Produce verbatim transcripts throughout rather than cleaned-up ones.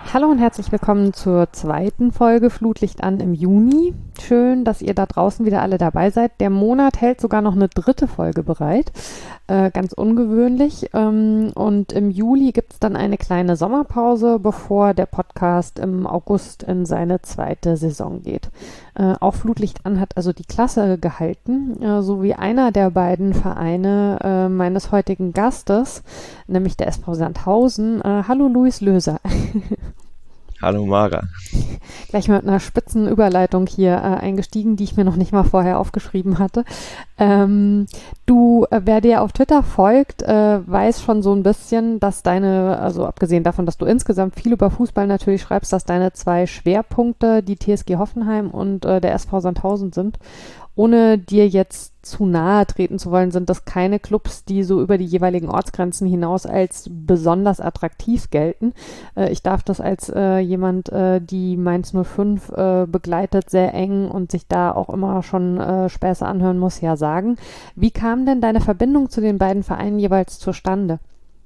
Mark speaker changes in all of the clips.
Speaker 1: Hallo und herzlich willkommen zur zweiten Folge Flutlicht an im Juni. Schön, dass ihr da draußen wieder alle dabei seid. Der Monat hält sogar noch eine dritte Folge bereit. Äh, ganz ungewöhnlich. Ähm, und im Juli gibt es dann eine kleine Sommerpause, bevor der Podcast im August in seine zweite Saison geht. Äh, auch Flutlicht an hat also die Klasse gehalten, äh, so wie einer der beiden Vereine äh, meines heutigen Gastes, nämlich der S V Sandhausen. Äh, hallo Luis Löser.
Speaker 2: Hallo Mara.
Speaker 1: Gleich mit einer spitzen Überleitung hier äh, eingestiegen, die ich mir noch nicht mal vorher aufgeschrieben hatte. Ähm, du, äh, wer dir auf Twitter folgt, äh, weiß schon so ein bisschen, dass deine, also abgesehen davon, dass du insgesamt viel über Fußball natürlich schreibst, dass deine zwei Schwerpunkte die T S G Hoffenheim und äh, der S V Sandhausen sind. Ohne dir jetzt zu nahe treten zu wollen, sind das keine Clubs, die so über die jeweiligen Ortsgrenzen hinaus als besonders attraktiv gelten. Äh, ich darf das als äh, jemand, äh, die Mainz null fünf äh, begleitet, sehr eng und sich da auch immer schon äh, Späße anhören muss, ja sagen. Wie kam denn deine Verbindung zu den beiden Vereinen jeweils zustande?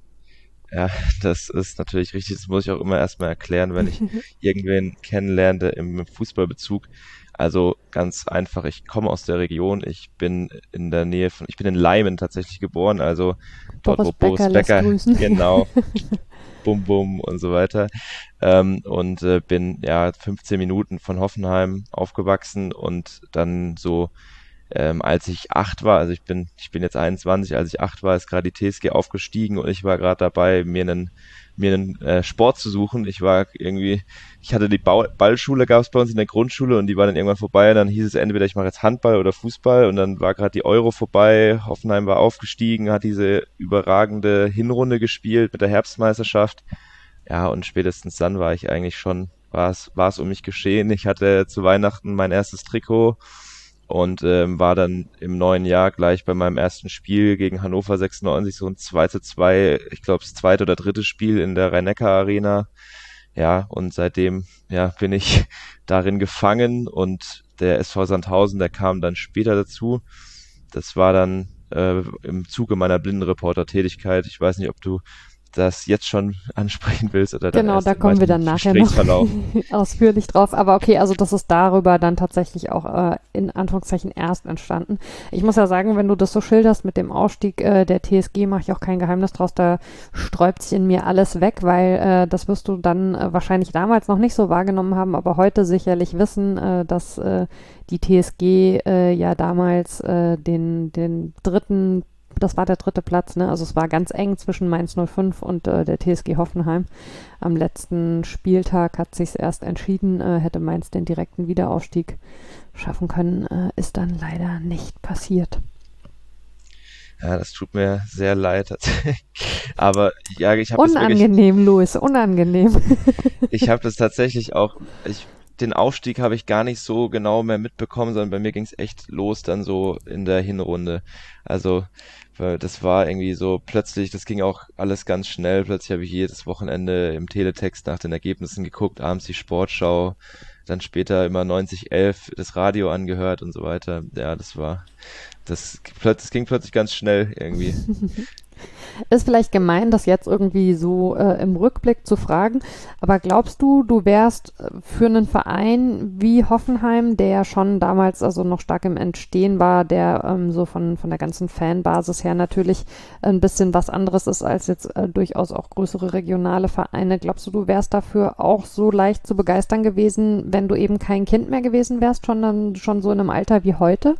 Speaker 2: Ja, das ist natürlich richtig. Das muss ich auch immer erstmal erklären, wenn ich irgendwen kennenlerne im Fußballbezug. Also ganz einfach, ich komme aus der Region. Ich bin in der Nähe von, ich bin in Leimen tatsächlich geboren, also dort,
Speaker 1: Boris
Speaker 2: wo
Speaker 1: Becker
Speaker 2: Boris
Speaker 1: lässt
Speaker 2: Becker,
Speaker 1: grüßen.
Speaker 2: genau, Bum Bum und so weiter. Ähm, und äh, bin ja fünfzehn Minuten von Hoffenheim aufgewachsen und dann so ähm, als ich acht war, also ich bin, ich bin jetzt einundzwanzig, als ich acht war, ist gerade die T S G aufgestiegen und ich war gerade dabei, mir einen, mir einen äh, Sport zu suchen. Ich war irgendwie, ich hatte die Bau Ballschule, gab es bei uns in der Grundschule und die war dann irgendwann vorbei und dann hieß es entweder ich mache jetzt Handball oder Fußball und dann war gerade die Euro vorbei, Hoffenheim war aufgestiegen, hat diese überragende Hinrunde gespielt mit der Herbstmeisterschaft. Ja, und spätestens dann war ich eigentlich schon, war es, war es um mich geschehen. Ich hatte zu Weihnachten mein erstes Trikot und ähm, war dann im neuen Jahr gleich bei meinem ersten Spiel gegen Hannover sechsundneunzig so ein zwei zu zwei, ich glaube das zweite oder dritte Spiel in der Rhein-Neckar-Arena. Ja, und seitdem ja bin ich darin gefangen und der S V Sandhausen, der kam dann später dazu. Das war dann äh, im Zuge meiner Blindenreporter-Tätigkeit. Ich weiß nicht, ob du das jetzt schon ansprechen willst oder dann
Speaker 1: Genau,
Speaker 2: erst
Speaker 1: da
Speaker 2: im
Speaker 1: kommen wir
Speaker 2: weiteren
Speaker 1: dann nachher noch
Speaker 2: Gesprächsverlauf.
Speaker 1: ausführlich drauf. Aber okay, also das ist darüber dann tatsächlich auch äh, in Anführungszeichen erst entstanden. Ich muss ja sagen, wenn du das so schilderst mit dem Ausstieg äh, der T S G, mache ich auch kein Geheimnis draus, da sträubt sich in mir alles weg, weil äh, das wirst du dann äh, wahrscheinlich damals noch nicht so wahrgenommen haben, aber heute sicherlich wissen, äh, dass äh, die T S G äh, ja damals äh, den, den dritten das war der dritte Platz, ne? Also es war ganz eng zwischen Mainz null fünf und äh, der T S G Hoffenheim. Am letzten Spieltag hat sich's erst entschieden, äh, hätte Mainz den direkten Wiederaufstieg schaffen können, äh, ist dann leider nicht passiert.
Speaker 2: Ja, das tut mir sehr leid. tatsächlich. Aber ja, ich habe das wirklich,
Speaker 1: Unangenehm, Louis, unangenehm.
Speaker 2: ich habe das tatsächlich auch, ich, den Aufstieg habe ich gar nicht so genau mehr mitbekommen, sondern bei mir ging es echt los dann so in der Hinrunde. Also, weil das war irgendwie so plötzlich, das ging auch alles ganz schnell. Plötzlich habe ich jedes Wochenende im Teletext nach den Ergebnissen geguckt, abends die Sportschau, dann später immer neunzig elf das Radio angehört und so weiter. Ja, das war, das, das ging plötzlich ganz schnell irgendwie.
Speaker 1: Ist vielleicht gemein, das jetzt irgendwie so äh, im Rückblick zu fragen, aber glaubst du, du wärst äh, für einen Verein wie Hoffenheim, der ja schon damals also noch stark im Entstehen war, der ähm, so von, von der ganzen Fanbasis her natürlich ein bisschen was anderes ist als jetzt äh, durchaus auch größere regionale Vereine, glaubst du, du wärst dafür auch so leicht zu begeistern gewesen, wenn du eben kein Kind mehr gewesen wärst, schon dann schon so in einem Alter wie heute?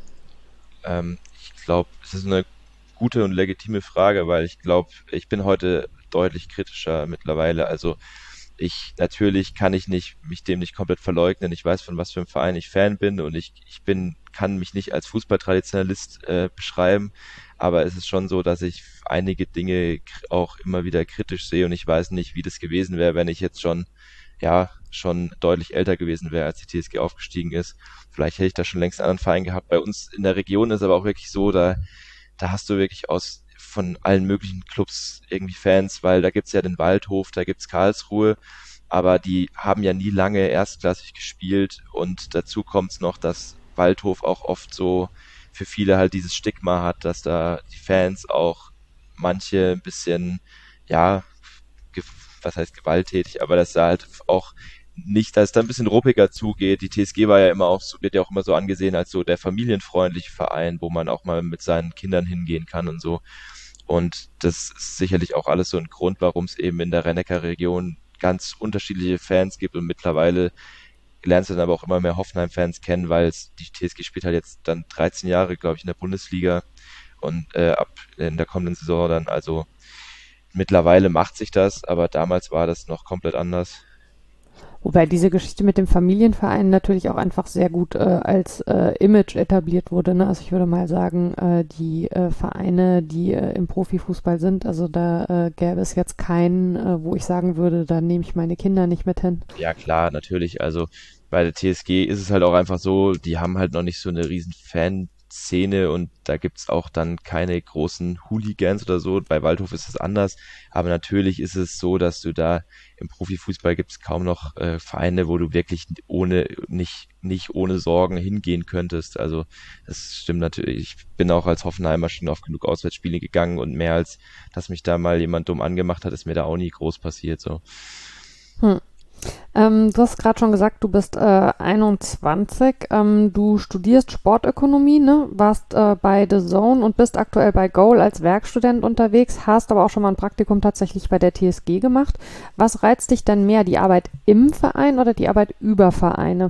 Speaker 2: Ähm, ich glaube, es ist eine gute und legitime Frage, weil ich glaube, ich bin heute deutlich kritischer mittlerweile. Also ich, natürlich kann ich nicht, mich dem nicht komplett verleugnen. Ich weiß, von was für einem Verein ich Fan bin und ich, ich bin, kann mich nicht als Fußballtraditionalist äh, beschreiben, aber es ist schon so, dass ich einige Dinge k- auch immer wieder kritisch sehe und ich weiß nicht, wie das gewesen wäre, wenn ich jetzt schon, ja, schon deutlich älter gewesen wäre, als die T S G aufgestiegen ist. Vielleicht hätte ich da schon längst einen anderen Verein gehabt. Bei uns in der Region ist aber auch wirklich so, da da hast du wirklich aus von allen möglichen Clubs irgendwie Fans, weil da gibt's ja den Waldhof, da gibt's Karlsruhe, aber die haben ja nie lange erstklassig gespielt und dazu kommt's noch, dass Waldhof auch oft so für viele halt dieses Stigma hat, dass da die Fans auch manche ein bisschen, ja, was heißt gewalttätig, aber dass da halt auch nicht, dass es da ein bisschen ruppiger zugeht. Die T S G war ja immer auch so, wird ja auch immer so angesehen als so der familienfreundliche Verein, wo man auch mal mit seinen Kindern hingehen kann und so. Und das ist sicherlich auch alles so ein Grund, warum es eben in der Rhein-Neckar-Region ganz unterschiedliche Fans gibt und mittlerweile lernst du dann aber auch immer mehr Hoffenheim-Fans kennen, weil es, die T S G spielt halt jetzt dann dreizehn Jahre, glaube ich, in der Bundesliga und äh, ab in der kommenden Saison dann, also mittlerweile macht sich das, aber damals war das noch komplett anders.
Speaker 1: Wobei diese Geschichte mit dem Familienverein natürlich auch einfach sehr gut äh, als äh, Image etabliert wurde. Ne? Also ich würde mal sagen, äh, die äh, Vereine, die äh, im Profifußball sind, also da äh, gäbe es jetzt keinen, äh, wo ich sagen würde, da nehme ich meine Kinder nicht mit hin.
Speaker 2: Ja klar, natürlich, also bei der T S G ist es halt auch einfach so, die haben halt noch nicht so eine riesen Fanszene und da gibt's auch dann keine großen Hooligans oder so. Bei Waldhof ist es anders, aber natürlich ist es so, dass du da im Profifußball gibt's kaum noch äh, Vereine, wo du wirklich ohne nicht nicht ohne Sorgen hingehen könntest. Also das stimmt natürlich. Ich bin auch als Hoffenheimer schon auf genug Auswärtsspiele gegangen und mehr als, dass mich da mal jemand dumm angemacht hat, ist mir da auch nie groß passiert so.
Speaker 1: Hm. Ähm, du hast gerade schon gesagt, du bist äh, einundzwanzig, ähm, du studierst Sportökonomie, ne? Warst äh, bei The Zone und bist aktuell bei Goal als Werkstudent unterwegs, hast aber auch schon mal ein Praktikum tatsächlich bei der T S G gemacht. Was reizt dich denn mehr, die Arbeit im Verein oder die Arbeit über Vereine?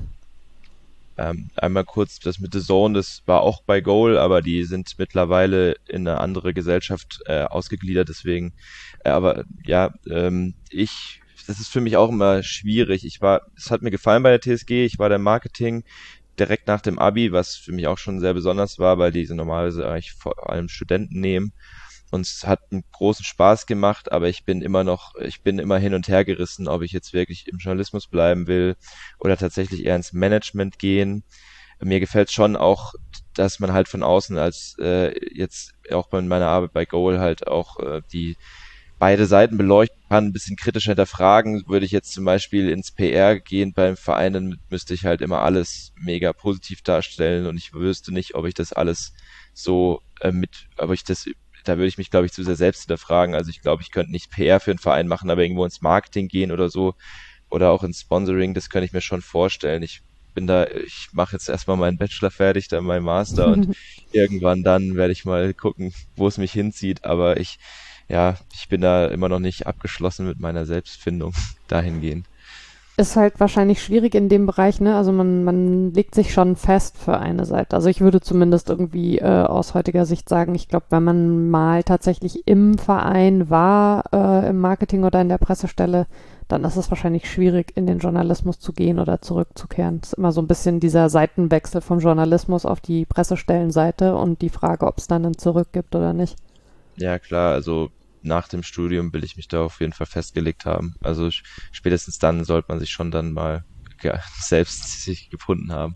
Speaker 2: Ähm, einmal kurz das mit The Zone, das war auch bei Goal, aber die sind mittlerweile in eine andere Gesellschaft äh, ausgegliedert, deswegen, äh, aber ja, ähm, ich, das ist für mich auch immer schwierig. Ich war, es hat mir gefallen bei der T S G, ich war der Marketing direkt nach dem Abi, was für mich auch schon sehr besonders war, weil diese normalerweise eigentlich vor allem Studenten nehmen. Und es hat einen großen Spaß gemacht, aber ich bin immer noch, ich bin immer hin und her gerissen, ob ich jetzt wirklich im Journalismus bleiben will oder tatsächlich eher ins Management gehen. Mir gefällt schon auch, dass man halt von außen als äh, jetzt auch bei meiner Arbeit bei Goal halt auch äh, die beide Seiten beleuchten kann, ein bisschen kritischer hinterfragen. Würde ich jetzt zum Beispiel ins P R gehen beim Verein, dann müsste ich halt immer alles mega positiv darstellen und ich wüsste nicht, ob ich das alles so äh, mit, ob ich das, da würde ich mich, glaube ich, zu sehr selbst hinterfragen. Also ich glaube, ich könnte nicht P R für einen Verein machen, aber irgendwo ins Marketing gehen oder so oder auch ins Sponsoring, das könnte ich mir schon vorstellen. Ich bin da, ich mache jetzt erstmal meinen Bachelor fertig, dann meinen Master und irgendwann dann werde ich mal gucken, wo es mich hinzieht, aber ich ja, ich bin da immer noch nicht abgeschlossen mit meiner Selbstfindung dahingehend.
Speaker 1: Ist halt wahrscheinlich schwierig in dem Bereich, ne? Also man, man legt sich schon fest für eine Seite. Also ich würde zumindest irgendwie äh, aus heutiger Sicht sagen, ich glaube, wenn man mal tatsächlich im Verein war, äh, im Marketing oder in der Pressestelle, dann ist es wahrscheinlich schwierig, in den Journalismus zu gehen oder zurückzukehren. Es ist immer so ein bisschen dieser Seitenwechsel vom Journalismus auf die Pressestellenseite und die Frage, ob es dann ein Zurück gibt oder nicht.
Speaker 2: Ja, klar, also nach dem Studium will ich mich da auf jeden Fall festgelegt haben. Also sch- spätestens dann sollte man sich schon dann mal ja, selbst sich gefunden haben.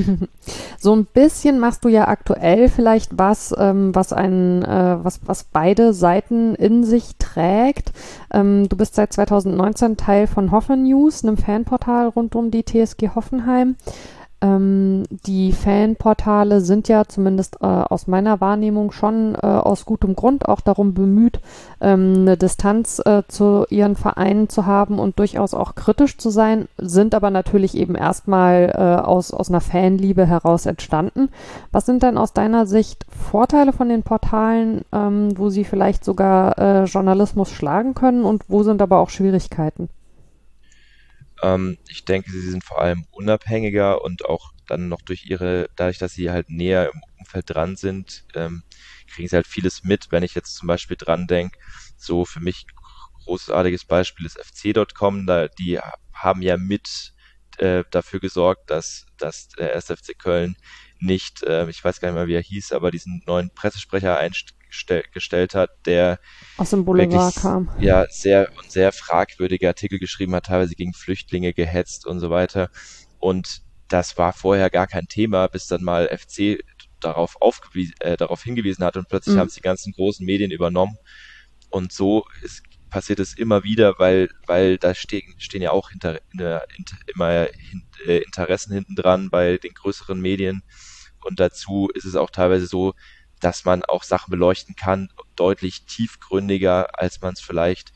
Speaker 1: So ein bisschen machst du ja aktuell vielleicht was, ähm, was ein, äh, was, was beide Seiten in sich trägt. Ähm, du bist seit zwanzig neunzehn Teil von Hoffen News, einem Fanportal rund um die T S G Hoffenheim. Ähm, die Fanportale sind ja zumindest äh, aus meiner Wahrnehmung schon äh, aus gutem Grund auch darum bemüht, ähm, eine Distanz äh, zu ihren Vereinen zu haben und durchaus auch kritisch zu sein, sind aber natürlich eben erstmal äh, aus, aus einer Fanliebe heraus entstanden. Was sind denn aus deiner Sicht Vorteile von den Portalen, ähm, wo sie vielleicht sogar äh, Journalismus schlagen können und wo sind aber auch Schwierigkeiten?
Speaker 2: Ähm, ich denke, sie sind vor allem unabhängiger und auch dann noch durch ihre, dadurch, dass sie halt näher im Umfeld dran sind, ähm, kriegen sie halt vieles mit. Wenn ich jetzt zum Beispiel dran denke, so für mich großartiges Beispiel ist F C Punkt com, da, die haben ja mit äh, dafür gesorgt, dass, dass der erste F C Köln nicht, äh, ich weiß gar nicht mehr, wie er hieß, aber diesen neuen Pressesprecher eingestellt hat, der
Speaker 1: Aus dem
Speaker 2: wirklich
Speaker 1: Boulevard kam.
Speaker 2: ja sehr und sehr fragwürdige Artikel geschrieben hat, teilweise gegen Flüchtlinge gehetzt und so weiter. Und das war vorher gar kein Thema, bis dann mal F C darauf aufgewiesen, äh, darauf hingewiesen hat und plötzlich haben
Speaker 1: Mhm.
Speaker 2: es die ganzen großen Medien übernommen. Und so ist, passiert es immer wieder, weil, weil da stehen, stehen ja auch hinter, hinter, immer hin, äh, Interessen hinten dran bei den größeren Medien. Und dazu ist es auch teilweise so, dass man auch Sachen beleuchten kann, deutlich tiefgründiger, als man es vielleicht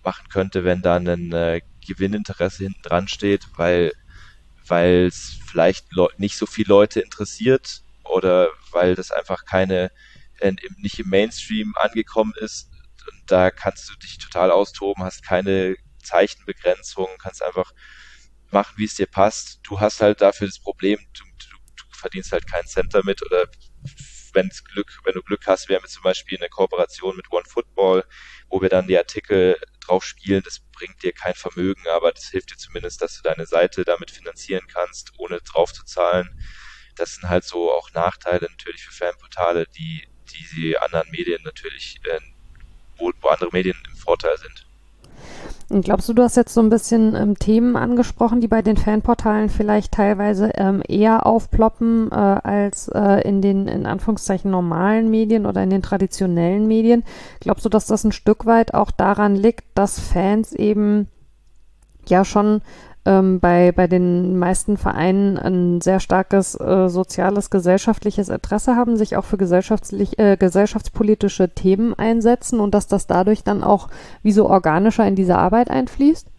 Speaker 2: machen könnte, wenn da ein äh, Gewinninteresse hinten dran steht, weil weil es vielleicht Leu- nicht so viele Leute interessiert oder weil das einfach keine äh, nicht im Mainstream angekommen ist. Und da kannst du dich total austoben, hast keine Zeichenbegrenzung, kannst einfach machen, wie es dir passt. Du hast halt dafür das Problem, du, du, du verdienst halt keinen Cent damit oder wenn Glück, wenn du Glück hast, wir haben jetzt zum Beispiel eine Kooperation mit OneFootball, wo wir dann die Artikel drauf spielen. Das bringt dir kein Vermögen, aber das hilft dir zumindest, dass du deine Seite damit finanzieren kannst, ohne drauf zu zahlen. Das sind halt so auch Nachteile natürlich für Fanportale, die, die die anderen Medien natürlich, äh, wo, wo andere Medien im Vorteil sind.
Speaker 1: Und glaubst du, du hast jetzt so ein bisschen ähm, Themen angesprochen, die bei den Fanportalen vielleicht teilweise ähm, eher aufploppen äh, als äh, in den in Anführungszeichen normalen Medien oder in den traditionellen Medien? Glaubst du, dass das ein Stück weit auch daran liegt, dass Fans eben ja schon ähm, bei, bei den meisten Vereinen ein sehr starkes äh, soziales, gesellschaftliches Interesse haben, sich auch für gesellschaftlich, äh, gesellschaftspolitische Themen einsetzen und dass das dadurch dann auch wie so organischer in diese Arbeit einfließt?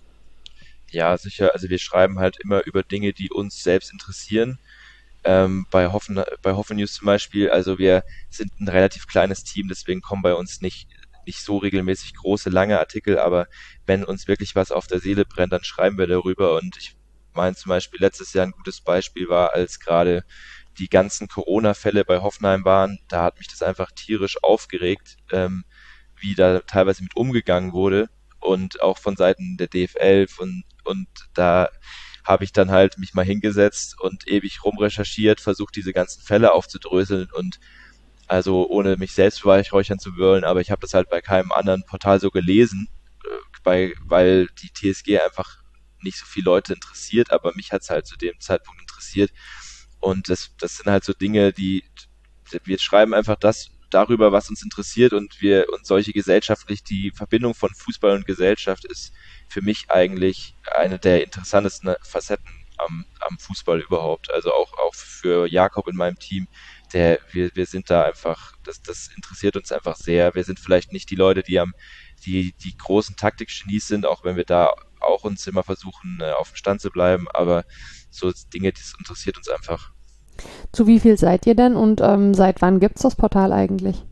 Speaker 2: Ja, sicher. Also wir schreiben halt immer über Dinge, die uns selbst interessieren. Ähm, bei Hoffen, bei Hoffen News zum Beispiel, also wir sind ein relativ kleines Team, deswegen kommen bei uns nicht, nicht so regelmäßig große, lange Artikel, aber wenn uns wirklich was auf der Seele brennt, dann schreiben wir darüber. Und ich meine zum Beispiel, letztes Jahr ein gutes Beispiel war, als gerade die ganzen Corona-Fälle bei Hoffenheim waren, da hat mich das einfach tierisch aufgeregt, ähm, wie da teilweise mit umgegangen wurde und auch von Seiten der D F L von, und da habe ich dann halt mich mal hingesetzt und ewig rumrecherchiert, versucht diese ganzen Fälle aufzudröseln und also ohne mich selbst beweihräuchern zu wollen, aber ich habe das halt bei keinem anderen Portal so gelesen, äh, bei, weil die T S G einfach nicht so viele Leute interessiert, aber mich hat es halt zu dem Zeitpunkt interessiert und das, das sind halt so Dinge, die wir schreiben einfach das darüber, was uns interessiert und wir und solche gesellschaftlich die Verbindung von Fußball und Gesellschaft ist für mich eigentlich eine der interessantesten Facetten am, am Fußball überhaupt. Also auch, auch für Jakob in meinem Team, der, wir, wir sind da einfach, das, das interessiert uns einfach sehr. Wir sind vielleicht nicht die Leute, die am, die, die großen Taktikgenies sind, auch wenn wir da auch uns immer versuchen, auf dem Stand zu bleiben, aber so Dinge, das interessiert uns einfach.
Speaker 1: Zu wie viel seid ihr denn und ähm, seit wann gibt's das Portal eigentlich?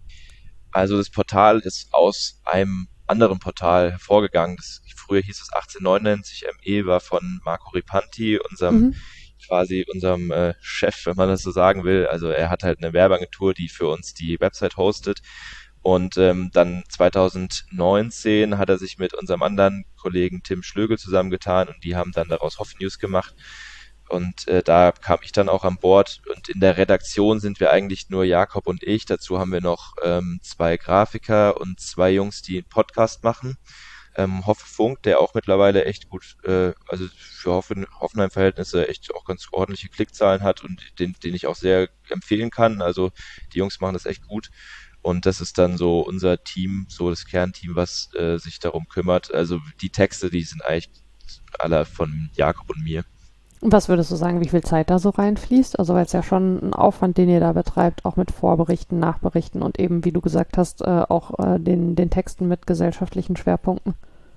Speaker 2: Also das Portal ist aus einem anderen Portal hervorgegangen. Das, früher hieß es achtzehnhundertneunundneunzig. M E war von Marco Ripanti, unserem
Speaker 1: Mhm.
Speaker 2: quasi unserem äh, Chef, wenn man das so sagen will. Also er hat halt eine Werbeagentur, die für uns die Website hostet. Und ähm, dann zweitausendneunzehn hat er sich mit unserem anderen Kollegen Tim Schlögel zusammengetan und die haben dann daraus Hoff News gemacht. Und äh, da kam ich dann auch an Bord und in der Redaktion sind wir eigentlich nur Jakob und ich. Dazu haben wir noch ähm, zwei Grafiker und zwei Jungs, die einen Podcast machen. Ähm, Hoffe Funk, der auch mittlerweile echt gut, äh, also für Hoffen, Hoffenheim-Verhältnisse echt auch ganz ordentliche Klickzahlen hat und den, den ich auch sehr empfehlen kann. Also die Jungs machen das echt gut. Und das ist dann so unser Team, so das Kernteam, was äh, sich darum kümmert. Also die Texte, die sind eigentlich alle von Jakob und mir.
Speaker 1: Was würdest du sagen, wie viel Zeit da so reinfließt? Also weil es ja schon ein Aufwand, den ihr da betreibt, auch mit Vorberichten, Nachberichten und eben, wie du gesagt hast, äh, auch äh, den, den Texten mit gesellschaftlichen Schwerpunkten.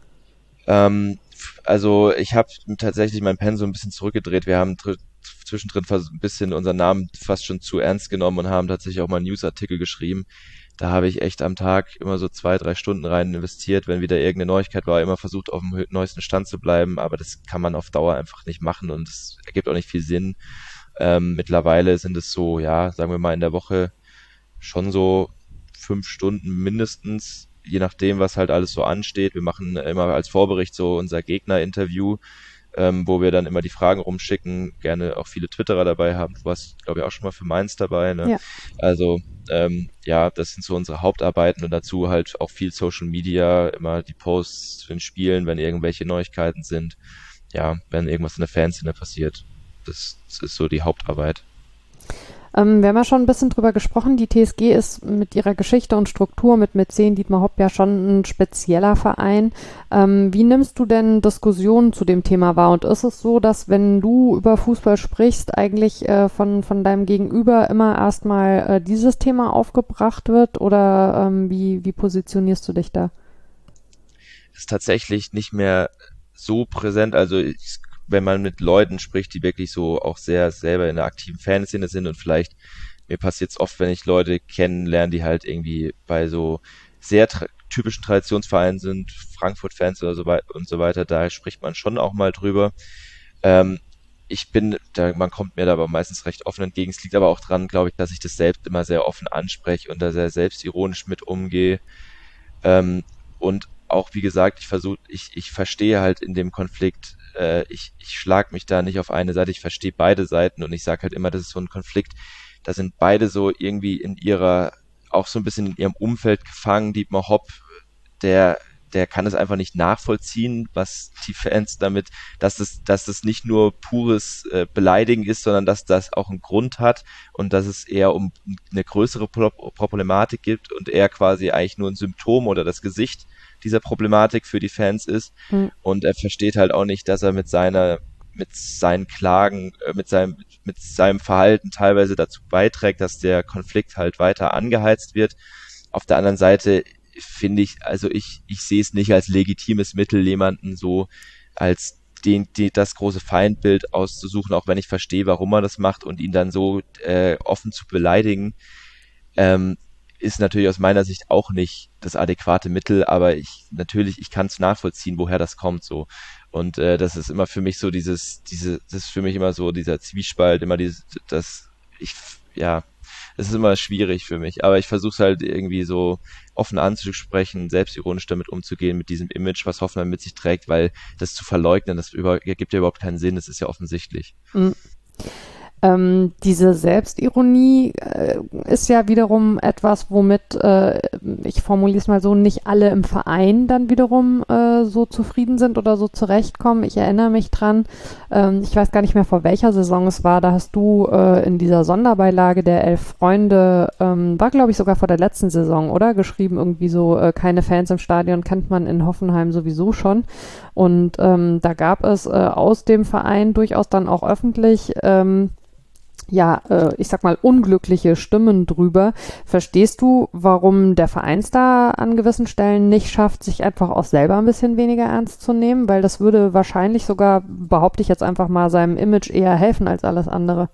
Speaker 2: Ähm, also ich habe tatsächlich mein Pensum ein bisschen zurückgedreht. Wir haben tr- zwischendrin fast ein bisschen unseren Namen fast schon zu ernst genommen und haben tatsächlich auch mal Newsartikel geschrieben. Da habe ich echt am Tag immer so zwei, drei Stunden rein investiert, wenn wieder irgendeine Neuigkeit war, immer versucht auf dem hö- neuesten Stand zu bleiben, aber das kann man auf Dauer einfach nicht machen und es ergibt auch nicht viel Sinn. Ähm, mittlerweile sind es so, ja, sagen wir mal in der Woche schon so fünf Stunden mindestens, je nachdem, was halt alles so ansteht. Wir machen immer als Vorbericht so unser Gegner-Interview, ähm, wo wir dann immer die Fragen rumschicken, gerne auch viele Twitterer dabei haben. Du warst, glaube ich, auch schon mal für Mainz dabei, ne?
Speaker 1: Ja.
Speaker 2: Also, ähm, ja, das sind so unsere Hauptarbeiten und dazu halt auch viel Social Media, immer die Posts zu den Spielen, wenn irgendwelche Neuigkeiten sind, ja, wenn irgendwas in der Fanszene passiert. Das, das ist so die Hauptarbeit.
Speaker 1: Ähm, wir haben ja schon ein bisschen drüber gesprochen. Die T S G ist mit ihrer Geschichte und Struktur mit Mäzen Dietmar Hopp ja schon ein spezieller Verein. Ähm, wie nimmst du denn Diskussionen zu dem Thema wahr? Und ist es so, dass wenn du über Fußball sprichst, eigentlich äh, von, von deinem Gegenüber immer erstmal äh, dieses Thema aufgebracht wird? Oder ähm, wie, wie positionierst du dich da?
Speaker 2: ist tatsächlich nicht mehr so präsent. Also ich, wenn man mit Leuten spricht, die wirklich so auch sehr selber in der aktiven Fanszene sind und vielleicht, mir passiert es oft, wenn ich Leute kennenlerne, die halt irgendwie bei so sehr tra typischen Traditionsvereinen sind, Frankfurt-Fans oder so weiter und so weiter, da spricht man schon auch mal drüber. Ähm, ich bin, da, man kommt mir da aber meistens recht offen entgegen. Es liegt aber auch dran, glaube ich, dass ich das selbst immer sehr offen anspreche und da sehr selbstironisch mit umgehe. Ähm, und auch, wie gesagt, ich versuche, ich, ich verstehe halt in dem Konflikt, äh, ich, ich schlag mich da nicht auf eine Seite, ich verstehe beide Seiten und ich sage halt immer, das ist so ein Konflikt, da sind beide so irgendwie in ihrer, auch so ein bisschen in ihrem Umfeld gefangen. Dietmar Hopp, der, der kann es einfach nicht nachvollziehen, was die Fans damit, dass es, dass es nicht nur pures äh, Beleidigen ist, sondern dass das auch einen Grund hat und dass es eher um eine größere Pro Problematik gibt und er quasi eigentlich nur ein Symptom oder das Gesicht dieser Problematik für die Fans ist.
Speaker 1: Mhm.
Speaker 2: Und er versteht halt auch nicht, dass er mit seiner mit seinen Klagen, äh, mit seinem mit seinem Verhalten teilweise dazu beiträgt, dass der Konflikt halt weiter angeheizt wird. Auf der anderen Seite finde ich, also ich, ich sehe es nicht als legitimes Mittel, jemanden so als den, die, das große Feindbild auszusuchen, auch wenn ich verstehe, warum er das macht und ihn dann so äh, offen zu beleidigen, ähm, ist natürlich aus meiner Sicht auch nicht das adäquate Mittel, aber ich natürlich, ich kann es nachvollziehen, woher das kommt so. Und äh, das ist immer für mich so dieses, diese, das ist für mich immer so dieser Zwiespalt, immer dieses, das, ich, ja, es ist immer schwierig für mich, aber ich versuche es halt irgendwie so offen anzusprechen, selbstironisch damit umzugehen, mit diesem Image, was Hoffenheim mit sich trägt, weil das zu verleugnen, das über, gibt ja überhaupt keinen Sinn, das ist ja offensichtlich.
Speaker 1: Mhm. Ähm, diese Selbstironie äh, ist ja wiederum etwas, womit, äh, ich formuliere es mal so, nicht alle im Verein dann wiederum äh, so zufrieden sind oder so zurechtkommen. Ich erinnere mich dran, ähm, ich weiß gar nicht mehr, vor welcher Saison es war, da hast du äh, in dieser Sonderbeilage der Elf Freunde, ähm, war glaube ich sogar vor der letzten Saison, oder? Geschrieben irgendwie so, äh, keine Fans im Stadion kennt man in Hoffenheim sowieso schon. Und ähm, da gab es äh, aus dem Verein durchaus dann auch öffentlich ähm, ja, äh, ich sag mal, unglückliche Stimmen drüber. Verstehst du, warum der Vereinsstar an gewissen Stellen nicht schafft, sich einfach auch selber ein bisschen weniger ernst zu nehmen? Weil das würde wahrscheinlich sogar, behaupte ich jetzt einfach mal, seinem Image eher helfen als alles andere.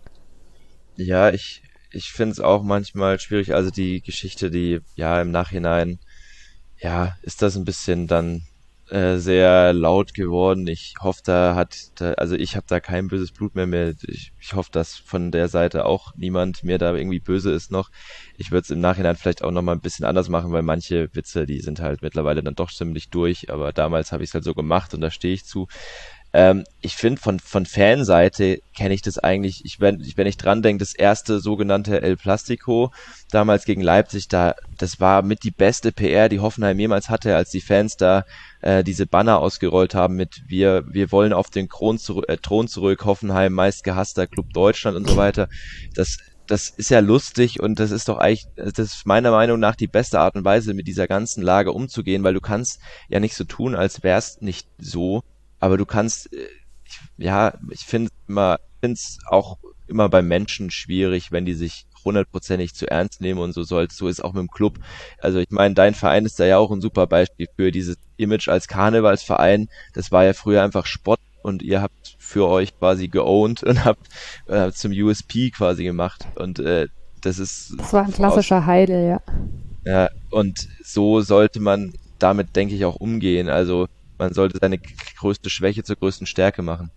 Speaker 2: Ja, ich, ich finde es auch manchmal schwierig, also die Geschichte, die, ja, im Nachhinein, ja, ist das ein bisschen dann äh, sehr laut geworden. Ich hoffe, da hat, da, also ich habe da kein böses Blut mehr mehr. Ich, ich hoffe, dass von der Seite auch niemand mir da irgendwie böse ist noch. Ich würde es im Nachhinein vielleicht auch nochmal ein bisschen anders machen, weil manche Witze, die sind halt mittlerweile dann doch ziemlich durch, aber damals habe ich es halt so gemacht und da stehe ich zu. Ähm, ich finde, von, von Fanseite kenne ich das eigentlich, ich, wenn, ich, wenn ich dran denke, das erste sogenannte El Plastico, damals gegen Leipzig, da, das war mit die beste P R, die Hoffenheim jemals hatte, als die Fans da äh, diese Banner ausgerollt haben mit wir, wir wollen auf den Thron, zurück, äh, Thron zurück, Hoffenheim, meist gehasster Club Deutschland und so weiter. Das, das ist ja lustig und das ist doch eigentlich, das ist meiner Meinung nach die beste Art und Weise, mit dieser ganzen Lage umzugehen, weil du kannst ja nicht so tun, als wär's nicht so. Aber du kannst, äh, ich, ja, ich finde immer, finde es auch immer bei Menschen schwierig, wenn die sich hundertprozentig zu ernst nehmen und so soll, so ist auch mit dem Club. Also ich meine, dein Verein ist da ja auch ein super Beispiel für dieses Image als Karnevalsverein. Das war ja früher einfach Spott und ihr habt für euch quasi geowned und habt äh, zum U S P quasi gemacht. Und äh, das ist
Speaker 1: Das war ein
Speaker 2: aus,
Speaker 1: klassischer Heidel, ja.
Speaker 2: ja, und so sollte man damit, denke ich, auch umgehen. Also man sollte seine g- größte Schwäche zur größten Stärke machen.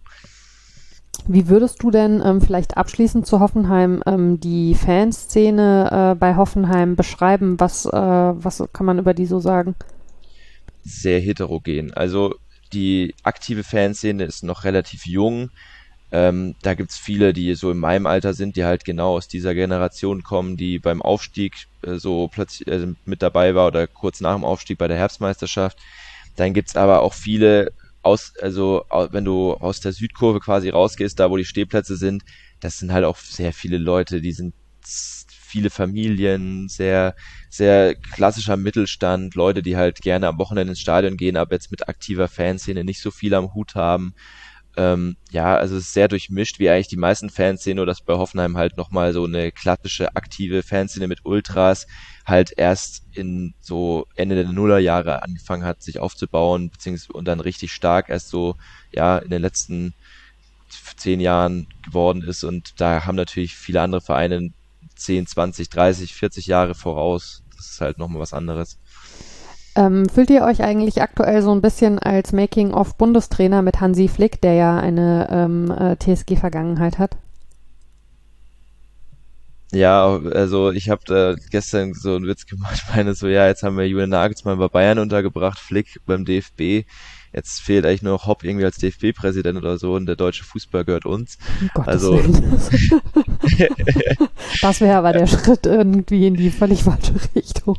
Speaker 1: Wie würdest du denn ähm, vielleicht abschließend zu Hoffenheim ähm, die Fanszene äh, bei Hoffenheim beschreiben? Was, äh, was kann man über die so sagen?
Speaker 2: Sehr heterogen. Also die aktive Fanszene ist noch relativ jung. Ähm, da gibt's viele, die so in meinem Alter sind, die halt genau aus dieser Generation kommen, die beim Aufstieg äh, so plötzlich äh, mit dabei war oder kurz nach dem Aufstieg bei der Herbstmeisterschaft. Dann gibt's aber auch viele aus, also au- wenn du aus der Südkurve quasi rausgehst, da wo die Stehplätze sind, das sind halt auch sehr viele Leute, die sind s- viele Familien, sehr, sehr klassischer Mittelstand, Leute, die halt gerne am Wochenende ins Stadion gehen, aber jetzt mit aktiver Fanszene nicht so viel am Hut haben. Ähm, ja, also es ist sehr durchmischt, wie eigentlich die meisten Fanszenen, nur dass bei Hoffenheim halt nochmal so eine klassische aktive Fanszene mit Ultras halt erst in so Ende der Nullerjahre angefangen hat, sich aufzubauen, beziehungsweise und dann richtig stark erst so, ja, in den letzten zehn Jahren geworden ist. Und da haben natürlich viele andere Vereine zehn, zwanzig, dreißig, vierzig Jahre voraus. Das ist halt nochmal was anderes.
Speaker 1: Ähm, fühlt ihr euch eigentlich aktuell so ein bisschen als Making-of-Bundestrainer mit Hansi Flick, der ja eine ähm, äh, T S G-Vergangenheit hat?
Speaker 2: Ja, also ich habe da gestern so einen Witz gemacht, meine so, ja, jetzt haben wir Julian Nagelsmann bei Bayern untergebracht, Flick beim D F B. Jetzt fehlt eigentlich nur noch Hopp irgendwie als D F B-Präsident oder so und der deutsche Fußball gehört uns.
Speaker 1: Um Gottes
Speaker 2: Also
Speaker 1: Willen. Das wäre aber der Schritt irgendwie in die völlig falsche Richtung.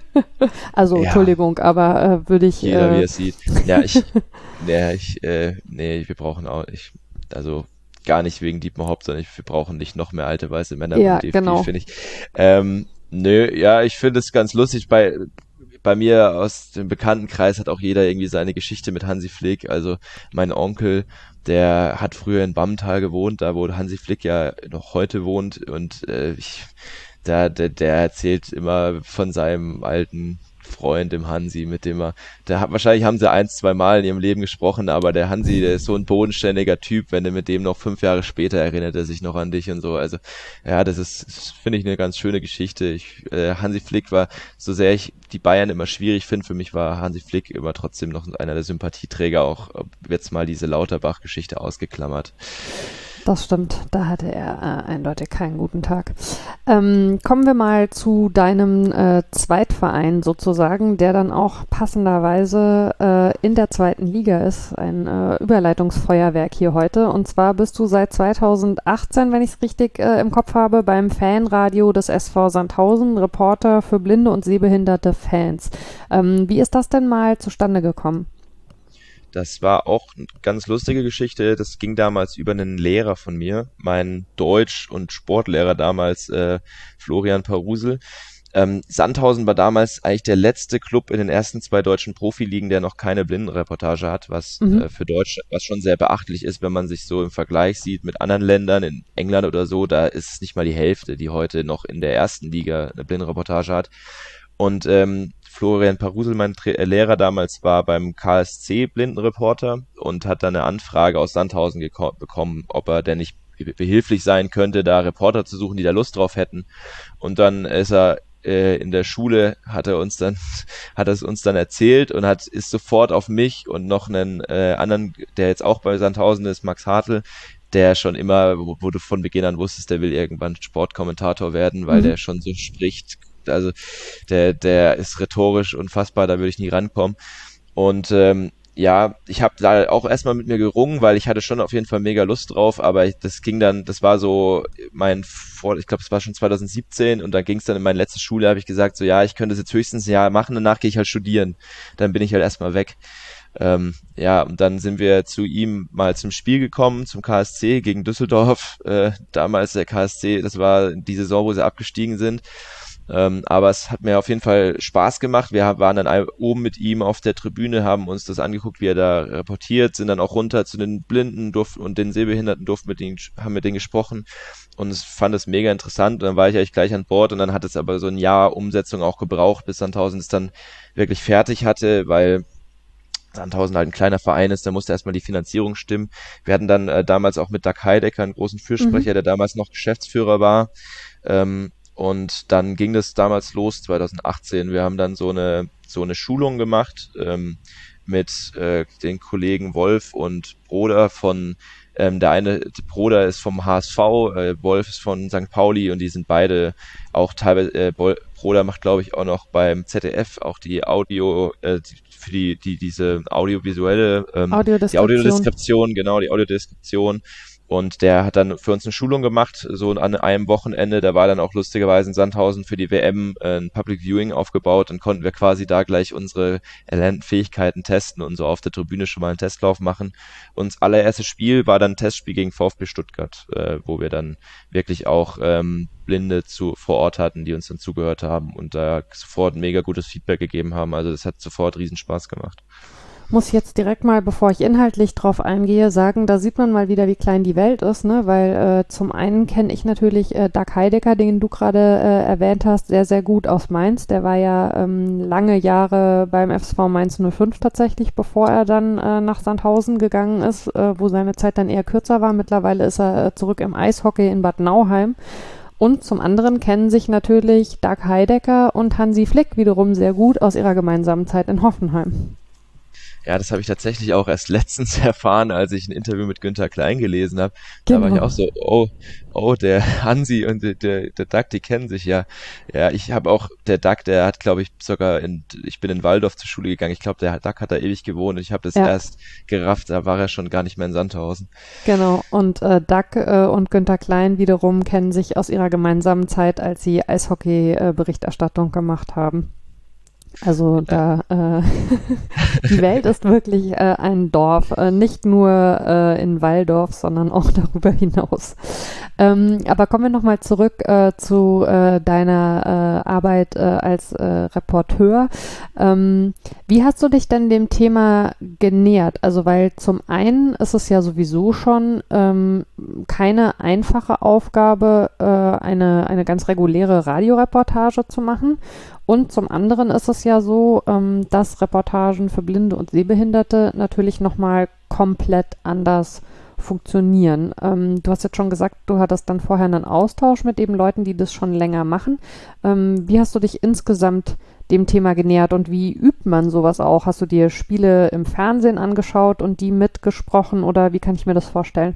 Speaker 1: Also,
Speaker 2: ja,
Speaker 1: Entschuldigung, aber äh, würde ich.
Speaker 2: jeder wie
Speaker 1: Äh,
Speaker 2: es sieht. Ja, ich, ja, ich, äh, nee, wir brauchen auch, ich, also gar nicht wegen Dietmar Hopp, sondern ich, wir brauchen nicht noch mehr alte weiße Männer beim
Speaker 1: ja,
Speaker 2: D F B,
Speaker 1: genau.
Speaker 2: finde ich. Ähm, nö, ja, ich finde es ganz lustig. Bei bei mir aus dem Bekanntenkreis hat auch jeder irgendwie seine Geschichte mit Hansi Flick. Also mein Onkel, der hat früher in Bammental gewohnt, da wo Hansi Flick ja noch heute wohnt und äh, ich, der, der, der erzählt immer von seinem alten Freund, dem Hansi, mit dem er, der hat, wahrscheinlich haben sie eins, zwei Mal in ihrem Leben gesprochen, aber der Hansi, der ist so ein bodenständiger Typ, wenn du mit dem noch fünf Jahre später erinnert er sich noch an dich und so, also, ja, das ist, das finde ich eine ganz schöne Geschichte. Ich, äh, Hansi Flick war, so sehr ich die Bayern immer schwierig finde, für mich war Hansi Flick immer trotzdem noch einer der Sympathieträger, auch jetzt mal diese Lauterbach-Geschichte ausgeklammert.
Speaker 1: Das stimmt, da hatte er äh, eindeutig keinen guten Tag. Ähm, kommen wir mal zu deinem äh, Zweitverein sozusagen, der dann auch passenderweise äh, in der zweiten Liga ist. Ein äh, Überleitungsfeuerwerk hier heute. Und zwar bist du seit zweitausendachtzehn, wenn ich es richtig äh, im Kopf habe, beim Fanradio des S V Sandhausen, Reporter für blinde und sehbehinderte Fans. Ähm, wie ist das denn mal zustande gekommen?
Speaker 2: Das war auch eine ganz lustige Geschichte. Das ging damals über einen Lehrer von mir, mein Deutsch- und Sportlehrer damals, äh, Florian Parusel. Ähm, Sandhausen war damals eigentlich der letzte Club in den ersten zwei deutschen Profiligen, der noch keine Blindenreportage hat, was
Speaker 1: Mhm.
Speaker 2: äh, für Deutschland, was schon sehr beachtlich ist, wenn man sich so im Vergleich sieht mit anderen Ländern, in England oder so, da ist es nicht mal die Hälfte, die heute noch in der ersten Liga eine Blindenreportage hat. Und ähm, Florian Parusel, mein Tra äh, Lehrer damals, war beim K S C Blindenreporter und hat dann eine Anfrage aus Sandhausen bekommen, ob er denn nicht behilflich sein könnte, da Reporter zu suchen, die da Lust drauf hätten. Und dann ist er äh, in der Schule, hat er uns dann, hat er es uns dann erzählt und hat ist sofort auf mich und noch einen äh, anderen, der jetzt auch bei Sandhausen ist, Max Hartl, der schon immer, wo, wo du von Beginn an wusstest, der will irgendwann Sportkommentator werden, weil
Speaker 1: Mhm.
Speaker 2: der schon so spricht. Also der, der ist rhetorisch unfassbar, da würde ich nie rankommen. Und ähm, ja, ich habe da auch erstmal mit mir gerungen, weil ich hatte schon auf jeden Fall mega Lust drauf, aber ich, das ging dann, das war so mein Vor, ich glaube, es war schon zweitausendsiebzehn und dann ging es dann in meine letzte Schule, habe ich gesagt, so ja, ich könnte das jetzt höchstens ein Jahr machen, danach gehe ich halt studieren. Dann bin ich halt erstmal weg. Ähm, ja, und dann sind wir zu ihm mal zum Spiel gekommen, zum K S C gegen Düsseldorf. Äh, damals der K S C, das war die Saison, wo sie abgestiegen sind. Ähm, aber es hat mir auf jeden Fall Spaß gemacht. Wir waren dann oben mit ihm auf der Tribüne, haben uns das angeguckt, wie er da reportiert, sind dann auch runter zu den Blinden durften, und den Sehbehinderten, durften mit denen, haben mit denen gesprochen und ich fand es mega interessant. Und dann war ich eigentlich gleich an Bord und dann hat es aber so ein Jahr Umsetzung auch gebraucht, bis Sandhausen es dann wirklich fertig hatte, weil Sandhausen halt ein kleiner Verein ist, da musste erstmal die Finanzierung stimmen. Wir hatten dann äh, damals auch mit Doug Heidecker einen großen
Speaker 1: Mhm.
Speaker 2: Fürsprecher, der damals noch Geschäftsführer war. Ähm, und dann ging das damals los, zweitausendachtzehn. Wir haben dann so eine so eine Schulung gemacht ähm, mit äh, den Kollegen Wolf und Broder von ähm, der eine Broder ist vom H S V, äh, Wolf ist von Sankt Pauli und die sind beide auch teilweise, äh, Broder macht glaube ich auch noch beim Z D F auch die Audio, äh, die, für die, die diese audiovisuelle, ähm, die
Speaker 1: Audiodeskription.
Speaker 2: Audiodeskription, genau, die Audiodeskription. Und der hat dann für uns eine Schulung gemacht, so an einem Wochenende. Da war dann auch lustigerweise in Sandhausen für die W M ein Public Viewing aufgebaut. Dann konnten wir quasi da gleich unsere erlernten Fähigkeiten testen und so auf der Tribüne schon mal einen Testlauf machen. Und das allererstes Spiel war dann ein Testspiel gegen VfB Stuttgart, äh, wo wir dann wirklich auch ähm, Blinde zu, vor Ort hatten, die uns dann zugehört haben und da sofort ein mega gutes Feedback gegeben haben. Also das hat sofort riesen Spaß gemacht.
Speaker 1: Muss jetzt direkt mal, bevor ich inhaltlich drauf eingehe, sagen, da sieht man mal wieder, wie klein die Welt ist, ne? Weil äh, zum einen kenne ich natürlich äh, Doug Heidecker, den du gerade äh, erwähnt hast, sehr, sehr gut aus Mainz. Der war ja ähm, lange Jahre beim F S V Mainz null fünf tatsächlich, bevor er dann äh, nach Sandhausen gegangen ist, äh, wo seine Zeit dann eher kürzer war. Mittlerweile ist er äh, zurück im Eishockey in Bad Nauheim. Und zum anderen kennen sich natürlich Doug Heidecker und Hansi Flick wiederum sehr gut aus ihrer gemeinsamen Zeit in Hoffenheim.
Speaker 2: Ja, das habe ich tatsächlich auch erst letztens erfahren, als ich ein Interview mit Günther Klein gelesen habe. Da war ich
Speaker 1: Genau.
Speaker 2: auch so, oh, oh, der Hansi und der, der, der Doug, die kennen sich ja. Ja, ich habe auch, der Doug, der hat, glaube ich, sogar in, ich bin in Waldorf zur Schule gegangen. Ich glaube, der Doug hat da ewig gewohnt und ich habe das
Speaker 1: Ja,
Speaker 2: erst gerafft, da war er schon gar nicht mehr in Sandhausen.
Speaker 1: genau. Und äh, Doug äh, und Günther Klein wiederum kennen sich aus ihrer gemeinsamen Zeit, als sie Eishockey-Berichterstattung gemacht haben. Also
Speaker 2: Ja,
Speaker 1: da, äh, die Welt ist wirklich äh, ein Dorf, äh, nicht nur äh, in Walldorf, sondern auch darüber hinaus. Ähm, aber kommen wir nochmal zurück äh, zu äh, deiner äh, Arbeit äh, als äh, Reporteur. Ähm, wie hast du dich denn dem Thema genähert? Also weil zum einen ist es ja sowieso schon ähm, keine einfache Aufgabe, äh, eine, eine ganz reguläre Radioreportage zu machen. Und zum anderen ist es ja so, ähm, dass Reportagen für Blinde und Sehbehinderte natürlich nochmal komplett anders funktionieren. Ähm, du hast jetzt schon gesagt, du hattest dann vorher einen Austausch mit eben Leuten, die das schon länger machen. Ähm, wie hast du dich insgesamt dem Thema genähert und wie übt man sowas auch? Hast du dir Spiele im Fernsehen angeschaut und die mitgesprochen oder wie kann ich mir das vorstellen?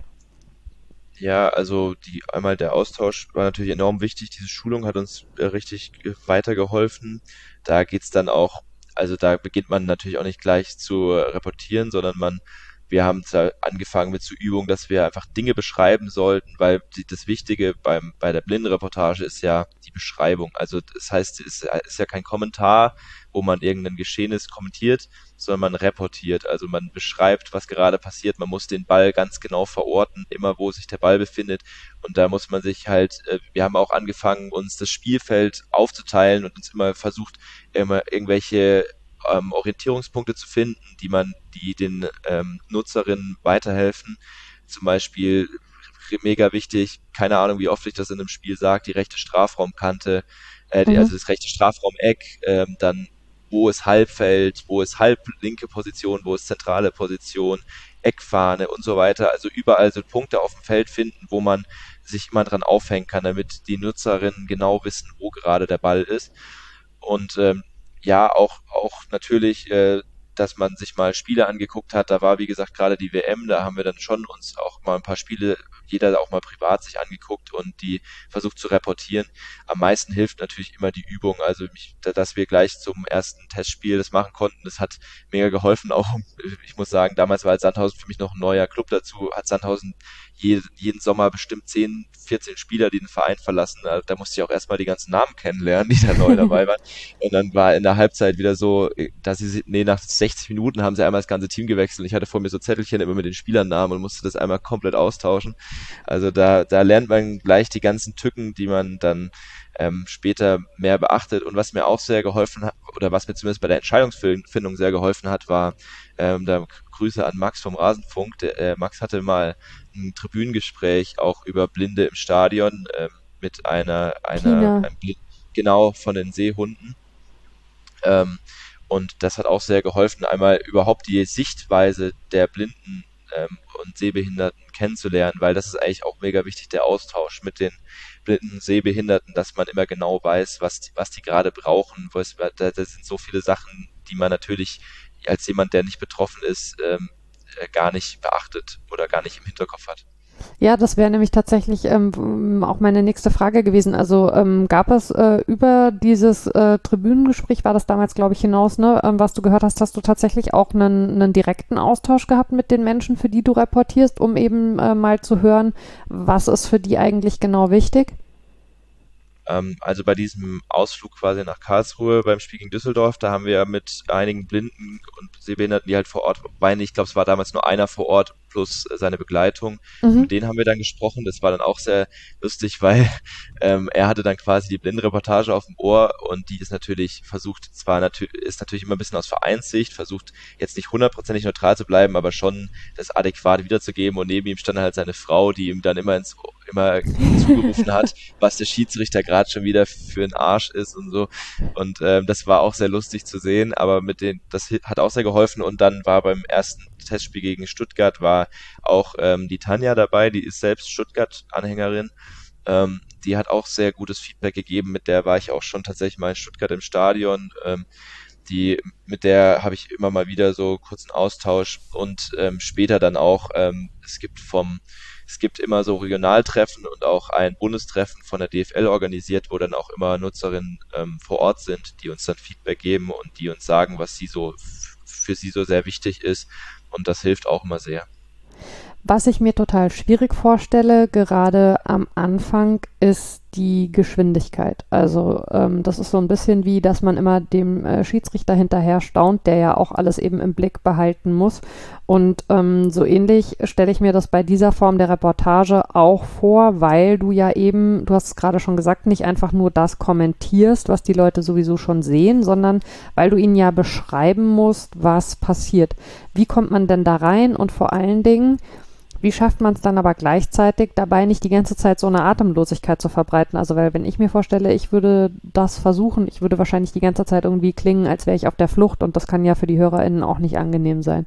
Speaker 2: Ja, also die einmal der Austausch war natürlich enorm wichtig. Diese Schulung hat uns äh, richtig äh, weitergeholfen. Da geht's dann auch, also da beginnt man natürlich auch nicht gleich zu äh, reportieren, sondern man, wir haben da angefangen mit so Übungen, dass wir einfach Dinge beschreiben sollten, weil die, das Wichtige beim bei der Blindenreportage ist ja die Beschreibung. Also das heißt, es ist ja kein Kommentar, wo man irgendein Geschehnis kommentiert, sondern man reportiert, also man beschreibt, was gerade passiert. Man muss den Ball ganz genau verorten, immer wo sich der Ball befindet. Und da muss man sich halt, äh, wir haben auch angefangen, uns das Spielfeld aufzuteilen und uns immer versucht, immer irgendwelche ähm, Orientierungspunkte zu finden, die man, die den ähm, Nutzerinnen weiterhelfen. Zum Beispiel mega wichtig, keine Ahnung, wie oft ich das in einem Spiel sage, die rechte Strafraumkante, äh, die,
Speaker 1: Mhm.
Speaker 2: also das rechte Strafraumeck, ähm, dann wo ist Halbfeld, wo ist halblinke Position, wo ist zentrale Position, Eckfahne und so weiter. Also überall so Punkte auf dem Feld finden, wo man sich immer dran aufhängen kann, damit die Nutzerinnen genau wissen, wo gerade der Ball ist. Und ähm, ja, auch, auch natürlich, äh, dass man sich mal Spiele angeguckt hat. Da war, wie gesagt, gerade die W M, da haben wir dann schon uns auch mal ein paar Spiele, jeder auch mal privat sich angeguckt und die versucht zu reportieren. Am meisten hilft natürlich immer die Übung. Also, mich, dass wir gleich zum ersten Testspiel das machen konnten, das hat mega geholfen. Auch, ich muss sagen, damals war halt Sandhausen für mich noch ein neuer Club dazu, hat Sandhausen je, jeden Sommer bestimmt zehn, vierzehn Spieler, die den Verein verlassen. Da, da musste ich auch erstmal die ganzen Namen kennenlernen, die da neu dabei waren. Und dann war in der Halbzeit wieder so, dass sie, nee, nach sechzig Minuten haben sie einmal das ganze Team gewechselt. Ich hatte vor mir so Zettelchen immer mit den Spielernamen und musste das einmal komplett austauschen. Also da, da lernt man gleich die ganzen Tücken, die man dann ähm, später mehr beachtet. Und was mir auch sehr geholfen hat, oder was mir zumindest bei der Entscheidungsfindung sehr geholfen hat, war, ähm, da Grüße an Max vom Rasenfunk. Der, äh, Max hatte mal ein Tribünengespräch auch über Blinde im Stadion ähm, mit einer, einer,
Speaker 1: Pina.
Speaker 2: einem Blind, genau von den Seehunden. Ähm, und das hat auch sehr geholfen, einmal überhaupt die Sichtweise der Blinden ähm, und Sehbehinderten kennenzulernen, weil das ist eigentlich auch mega wichtig, der Austausch mit den blinden Sehbehinderten, dass man immer genau weiß, was die, was die gerade brauchen. Was, da, da sind so viele Sachen, die man natürlich als jemand, der nicht betroffen ist, ähm, äh, gar nicht beachtet oder gar nicht im Hinterkopf hat.
Speaker 1: Ja, das wäre nämlich tatsächlich ähm, auch meine nächste Frage gewesen. Also ähm, gab es äh, über dieses äh, Tribünengespräch, war das damals, glaube ich, hinaus, ne, ähm, was du gehört hast, hast du tatsächlich auch einen, einen direkten Austausch gehabt mit den Menschen, für die du reportierst, um eben äh, mal zu hören, was ist für die eigentlich genau wichtig?
Speaker 2: Ähm, also bei diesem Ausflug quasi nach Karlsruhe beim Spiel gegen Düsseldorf, da haben wir ja mit einigen Blinden und Sehbehinderten, die halt vor Ort waren, ich glaube, es war damals nur einer vor Ort plus äh, seine Begleitung.
Speaker 1: Mhm.
Speaker 2: Mit denen haben wir dann gesprochen. Das war dann auch sehr lustig, weil ähm, er hatte dann quasi die Blindenreportage auf dem Ohr und die ist natürlich versucht, zwar natürlich ist natürlich immer ein bisschen aus Vereinssicht, versucht jetzt nicht hundertprozentig neutral zu bleiben, aber schon das adäquat wiederzugeben. Und neben ihm stand halt seine Frau, die ihm dann immer ins immer zugerufen hat, was der Schiedsrichter gerade schon wieder für ein Arsch ist und so. Und ähm, das war auch sehr lustig zu sehen, aber mit den, das hat auch sehr geholfen. Und dann war beim ersten Testspiel gegen Stuttgart war auch ähm, die Tanja dabei, die ist selbst Stuttgart-Anhängerin. Ähm, die hat auch sehr gutes Feedback gegeben, mit der war ich auch schon tatsächlich mal in Stuttgart im Stadion. Ähm, die, mit der habe ich immer mal wieder so kurzen Austausch und ähm, später dann auch, ähm, es gibt vom es gibt immer so Regionaltreffen und auch ein Bundestreffen von der D F L organisiert, wo dann auch immer Nutzerinnen ähm, vor Ort sind, die uns dann Feedback geben und die uns sagen, was sie so f- für sie so sehr wichtig ist. Und das hilft auch immer sehr.
Speaker 1: Was ich mir total schwierig vorstelle, gerade am Anfang, ist die Geschwindigkeit. Also ähm, das ist so ein bisschen wie, dass man immer dem äh, Schiedsrichter hinterher staunt, der ja auch alles eben im Blick behalten muss. Und ähm, so ähnlich stelle ich mir das bei dieser Form der Reportage auch vor, weil du ja eben, du hast es gerade schon gesagt, nicht einfach nur das kommentierst, was die Leute sowieso schon sehen, sondern weil du ihnen ja beschreiben musst, was passiert. Wie kommt man denn da rein und vor allen Dingen, wie schafft man es dann aber gleichzeitig dabei nicht die ganze Zeit so eine Atemlosigkeit zu verbreiten? Also weil wenn ich mir vorstelle, ich würde das versuchen, ich würde wahrscheinlich die ganze Zeit irgendwie klingen, als wäre ich auf der Flucht und das kann ja für die HörerInnen auch nicht angenehm sein.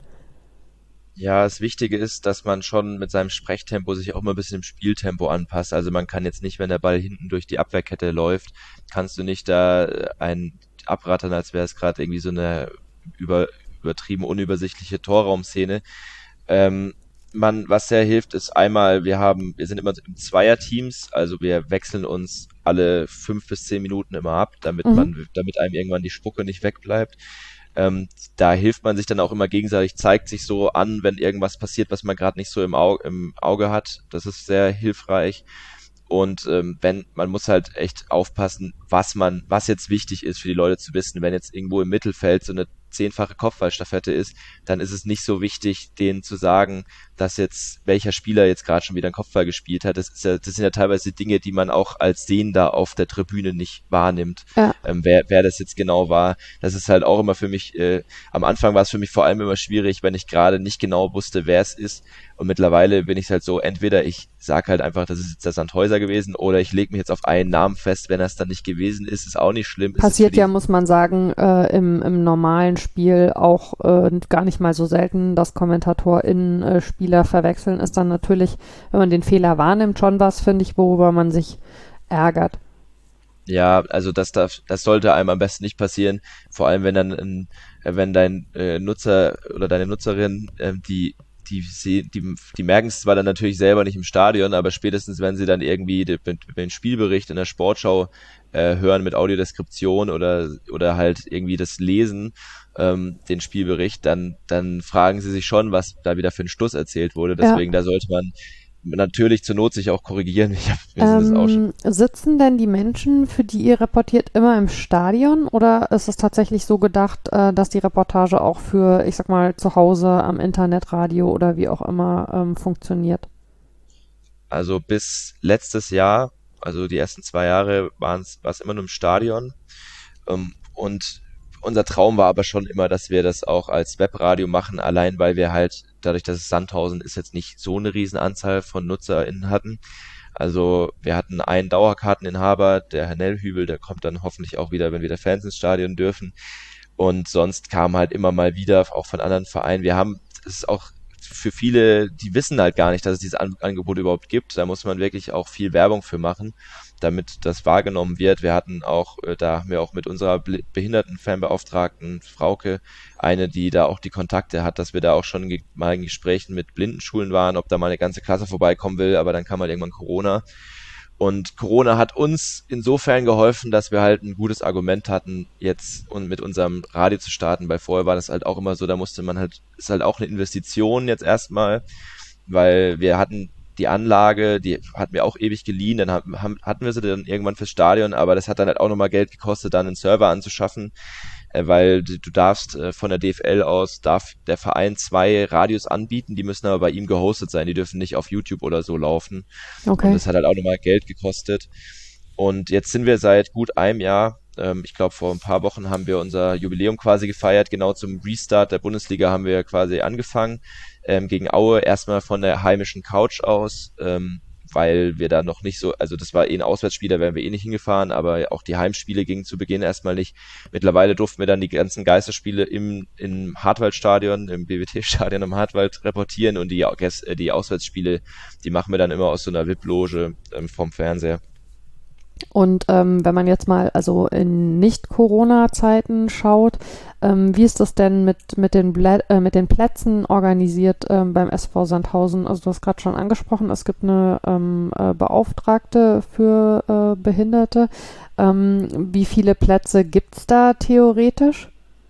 Speaker 2: Ja, das Wichtige ist, dass man schon mit seinem Sprechtempo sich auch mal ein bisschen im Spieltempo anpasst. Also man kann jetzt nicht, wenn der Ball hinten durch die Abwehrkette läuft, kannst du nicht da äh, ein abrattern, als wäre es gerade irgendwie so eine über, übertrieben unübersichtliche Torraumszene. Ähm, man, was sehr hilft, ist einmal, wir haben, wir sind immer in Zweierteams, also wir wechseln uns alle fünf bis zehn Minuten immer ab, damit
Speaker 1: Mhm.
Speaker 2: man, damit einem irgendwann die Spucke nicht wegbleibt. Ähm, da hilft man sich dann auch immer gegenseitig, zeigt sich so an, wenn irgendwas passiert, was man gerade nicht so im Auge, im Auge hat. Das ist sehr hilfreich. Und ähm, wenn, man muss halt echt aufpassen, was man, was jetzt wichtig ist für die Leute zu wissen. Wenn jetzt irgendwo im Mittelfeld so eine zehnfache Kopfballstaffette ist, dann ist es nicht so wichtig, denen zu sagen, dass jetzt welcher Spieler jetzt gerade schon wieder einen Kopfball gespielt hat. Das ist ja, das sind ja teilweise Dinge, die man auch als Sehender auf der Tribüne nicht wahrnimmt,
Speaker 1: Ja.
Speaker 2: ähm, wer, wer das jetzt genau war. Das ist halt auch immer für mich, äh, am Anfang war es für mich vor allem immer schwierig, wenn ich gerade nicht genau wusste, wer es ist. Und mittlerweile bin ich halt so, entweder ich sage halt einfach, das ist jetzt der Sandhäuser gewesen, oder ich lege mich jetzt auf einen Namen fest. Wenn das dann nicht gewesen ist, ist auch nicht schlimm. Ist es für
Speaker 1: Passiert ja,
Speaker 2: die,
Speaker 1: muss man sagen, äh, im, im normalen Spiel auch äh, gar nicht mal so selten, dass KommentatorInnen äh, Spieler verwechseln. Ist dann natürlich, wenn man den Fehler wahrnimmt, schon was, finde ich, worüber man sich ärgert.
Speaker 2: ja, also das darf, das sollte einem am besten nicht passieren. Vor allem, wenn dann, ein, äh, wenn dein äh, Nutzer oder deine Nutzerin, ähm, die die, sie, die, die merken es zwar dann natürlich selber nicht im Stadion, aber spätestens, wenn sie dann irgendwie den, den Spielbericht in der Sportschau äh, hören mit Audiodeskription oder, oder halt irgendwie das Lesen, ähm, den Spielbericht, dann, dann fragen sie sich schon, was da wieder für ein Stuss erzählt wurde.
Speaker 1: Ja.
Speaker 2: Deswegen, da sollte man natürlich zur Not sich auch korrigieren. Ich hab, mir sind das auch schon.
Speaker 1: Ähm, sitzen denn die Menschen, für die ihr reportiert, immer im Stadion oder ist es tatsächlich so gedacht, äh, dass die Reportage auch für, ich sag mal, zu Hause am Internetradio oder wie auch immer ähm, funktioniert?
Speaker 2: Also bis letztes Jahr, also die ersten zwei Jahre, war es immer nur im Stadion. Ähm, und unser Traum war aber schon immer, dass wir das auch als Webradio machen, allein weil wir halt, dadurch, dass es Sandhausen ist, jetzt nicht so eine Riesenanzahl von NutzerInnen hatten. Also wir hatten einen Dauerkarteninhaber, der Herr Nellhübel, der kommt dann hoffentlich auch wieder, wenn wieder Fans ins Stadion dürfen. Und sonst kam halt immer mal wieder, auch von anderen Vereinen. Wir haben, es ist auch für viele, die wissen halt gar nicht, dass es dieses An Angebot überhaupt gibt. Da muss man wirklich auch viel Werbung für machen, damit das wahrgenommen wird. Wir hatten auch, äh, da haben wir auch mit unserer Behindertenfanbeauftragten Frauke eine, die da auch die Kontakte hat, dass wir da auch schon ge mal in Gesprächen mit Blindenschulen waren, ob da mal eine ganze Klasse vorbeikommen will, aber dann kam halt irgendwann Corona. Und Corona hat uns insofern geholfen, dass wir halt ein gutes Argument hatten, jetzt und mit unserem Radio zu starten, weil vorher war das halt auch immer so, da musste man halt, ist halt auch eine Investition jetzt erstmal, weil wir hatten die Anlage, die hatten wir auch ewig geliehen, dann haben, haben, hatten wir sie dann irgendwann fürs Stadion, aber das hat dann halt auch nochmal Geld gekostet, dann einen Server anzuschaffen, äh, weil du, du darfst äh, von der D F L aus, darf der Verein zwei Radios anbieten, die müssen aber bei ihm gehostet sein, die dürfen nicht auf YouTube oder so laufen.
Speaker 1: Okay.
Speaker 2: Und das hat halt auch nochmal Geld gekostet. Und jetzt sind wir seit gut einem Jahr, ähm, ich glaube vor ein paar Wochen haben wir unser Jubiläum quasi gefeiert, genau zum Restart der Bundesliga haben wir quasi angefangen, ähm, gegen Aue, erstmal von der heimischen Couch aus, ähm, weil wir da noch nicht so, also das war eh ein Auswärtsspiel, da wären wir eh nicht hingefahren, aber auch die Heimspiele gingen zu Beginn erstmal nicht. Mittlerweile durften wir dann die ganzen Geisterspiele im, im Hartwaldstadion, im B W T-Stadion im Hartwald reportieren und die, äh, die Auswärtsspiele, die machen wir dann immer aus so einer V I P-Loge ähm, vom Fernseher.
Speaker 1: Und ähm, wenn man jetzt mal also in Nicht-Corona-Zeiten schaut, ähm, wie ist das denn mit, mit, den Blä äh, mit den Plätzen organisiert ähm, beim S V Sandhausen? Also du hast gerade schon angesprochen, es gibt eine ähm, äh, Beauftragte für äh, Behinderte. Ähm, wie viele Plätze gibt es da theoretisch?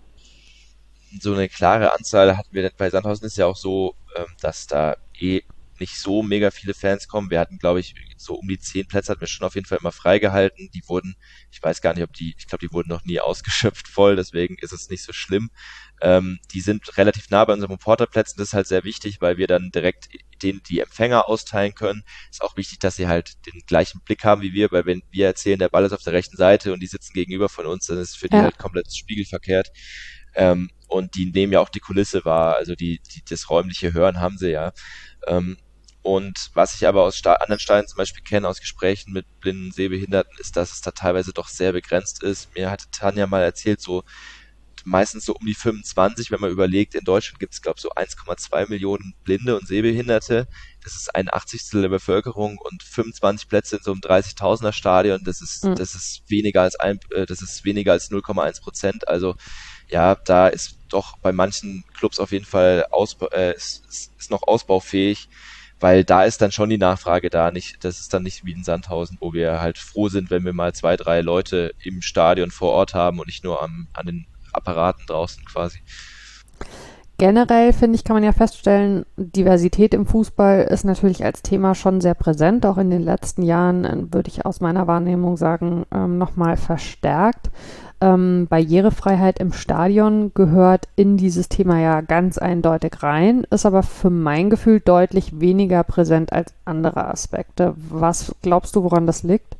Speaker 2: So eine klare Anzahl hatten wir bei Sandhausen, ist ja auch so, ähm, dass da eh nicht so mega viele Fans kommen. Wir hatten, glaube ich, so um die zehn Plätze hatten wir schon auf jeden Fall immer freigehalten. Die wurden, ich weiß gar nicht, ob die, ich glaube, die wurden noch nie ausgeschöpft voll, deswegen ist es nicht so schlimm. Ähm, die sind relativ nah bei unseren Reporterplätzen, das ist halt sehr wichtig, weil wir dann direkt den, die Empfänger austeilen können. Ist auch wichtig, dass sie halt den gleichen Blick haben wie wir, weil wenn wir erzählen, der Ball ist auf der rechten Seite und die sitzen gegenüber von uns, dann ist es für die
Speaker 1: Ja.
Speaker 2: halt komplett spiegelverkehrt. Ähm, und die nehmen ja auch die Kulisse wahr, also die, die das räumliche Hören haben sie ja. Ähm, und was ich aber aus Sta- anderen Stadien zum Beispiel kenne, aus Gesprächen mit blinden Sehbehinderten, ist, dass es da teilweise doch sehr begrenzt ist. Mir hatte Tanja mal erzählt, so meistens so um die fünfundzwanzig, wenn man überlegt, in Deutschland gibt es, glaube ich, so eins Komma zwei Millionen Blinde und Sehbehinderte. Das ist ein Achtzigstel der Bevölkerung und fünfundzwanzig Plätze in so einem dreißigtausender Stadion. Das ist,
Speaker 1: Mhm.
Speaker 2: das ist weniger als ein, äh, das ist weniger als null Komma eins Prozent. Also ja, da ist doch bei manchen Clubs auf jeden Fall Ausbau, äh, ist, ist, ist noch ausbaufähig, weil da ist dann schon die Nachfrage da. Nicht, das ist dann nicht wie in Sandhausen, wo wir halt froh sind, wenn wir mal zwei, drei Leute im Stadion vor Ort haben und nicht nur am, an den Apparaten draußen quasi.
Speaker 1: Generell, finde ich, kann man ja feststellen, Diversität im Fußball ist natürlich als Thema schon sehr präsent, auch in den letzten Jahren, äh, würde ich aus meiner Wahrnehmung sagen, ähm, nochmal verstärkt. Ähm, Barrierefreiheit im Stadion gehört in dieses Thema ja ganz eindeutig rein, ist aber für mein Gefühl deutlich weniger präsent als andere Aspekte. Was glaubst du, woran das liegt?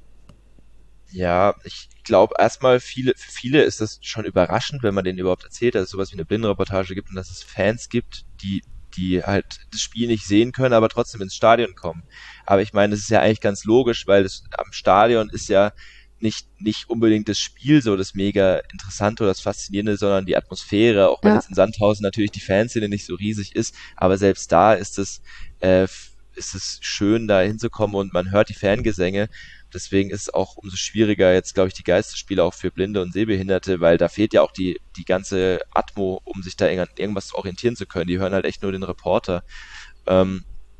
Speaker 2: Ja, ich glaube erstmal, viele, für viele ist das schon überraschend, wenn man denen überhaupt erzählt, dass es sowas wie eine Blindenreportage gibt und dass es Fans gibt, die, die halt das Spiel nicht sehen können, aber trotzdem ins Stadion kommen. Aber ich meine, das ist ja eigentlich ganz logisch, weil das am Stadion ist ja nicht, nicht unbedingt das Spiel so das mega interessante oder das Faszinierende, sondern die Atmosphäre, auch wenn
Speaker 1: Ja.
Speaker 2: jetzt in Sandhausen natürlich die Fanszene nicht so riesig ist, aber selbst da ist es, äh, ist es schön, da hinzukommen und man hört die Fangesänge. Deswegen ist es auch umso schwieriger jetzt, glaube ich, die Geisterspiele auch für Blinde und Sehbehinderte, weil da fehlt ja auch die, die ganze Atmo, um sich da an irgendwas orientieren zu können. Die hören halt echt nur den Reporter. Ähm,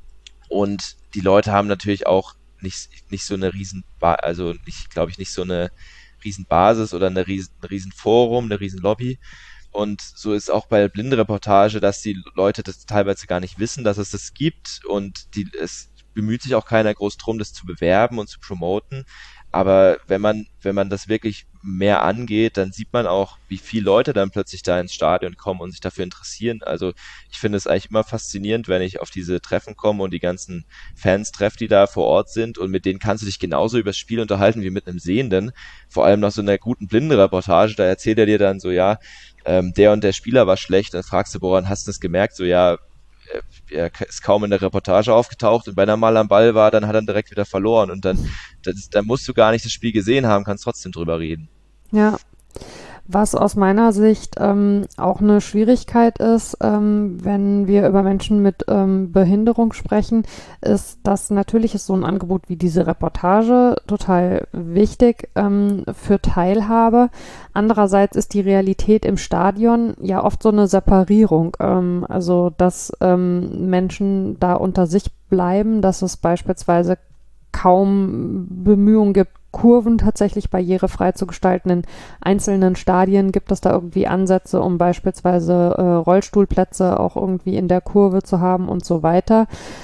Speaker 2: und die Leute haben natürlich auch nicht, nicht so eine riesen, ba also nicht, glaube ich, nicht so eine riesen Basis oder eine riesen, ein riesen Forum, eine riesen Lobby. Und so ist auch bei der Blindenreportage, dass die Leute das teilweise gar nicht wissen, dass es das gibt und die, es bemüht sich auch keiner groß drum, das zu bewerben und zu promoten. Aber wenn man, wenn man das wirklich mehr angeht, dann sieht man auch, wie viele Leute dann plötzlich da ins Stadion kommen und sich dafür interessieren. Also ich finde es eigentlich immer faszinierend, wenn ich auf diese Treffen komme und die ganzen Fans treffe, die da vor Ort sind und mit denen kannst du dich genauso über das Spiel unterhalten wie mit einem Sehenden. Vor allem nach so einer guten Blindenreportage, da erzählt er dir dann so, ja, ähm, der und der Spieler war schlecht, dann fragst du, woran hast du das gemerkt? So, ja, er ist kaum in der Reportage aufgetaucht und wenn er mal am Ball war, dann hat er direkt wieder verloren und dann, das, dann musst du gar nicht das Spiel gesehen haben, kannst trotzdem drüber reden.
Speaker 1: Ja. Was aus meiner Sicht ähm, auch eine Schwierigkeit ist, ähm, wenn wir über Menschen mit ähm, Behinderung sprechen, ist, dass natürlich ist so ein Angebot wie diese Reportage total wichtig ähm, für Teilhabe. Andererseits ist die Realität im Stadion ja oft so eine Separierung, ähm, also dass ähm, Menschen da unter sich bleiben, dass es beispielsweise kaum Bemühungen gibt, Kurven tatsächlich barrierefrei zu gestalten. In einzelnen Stadien gibt es da irgendwie Ansätze, um beispielsweise äh, Rollstuhlplätze auch irgendwie in der Kurve zu haben und so weiter.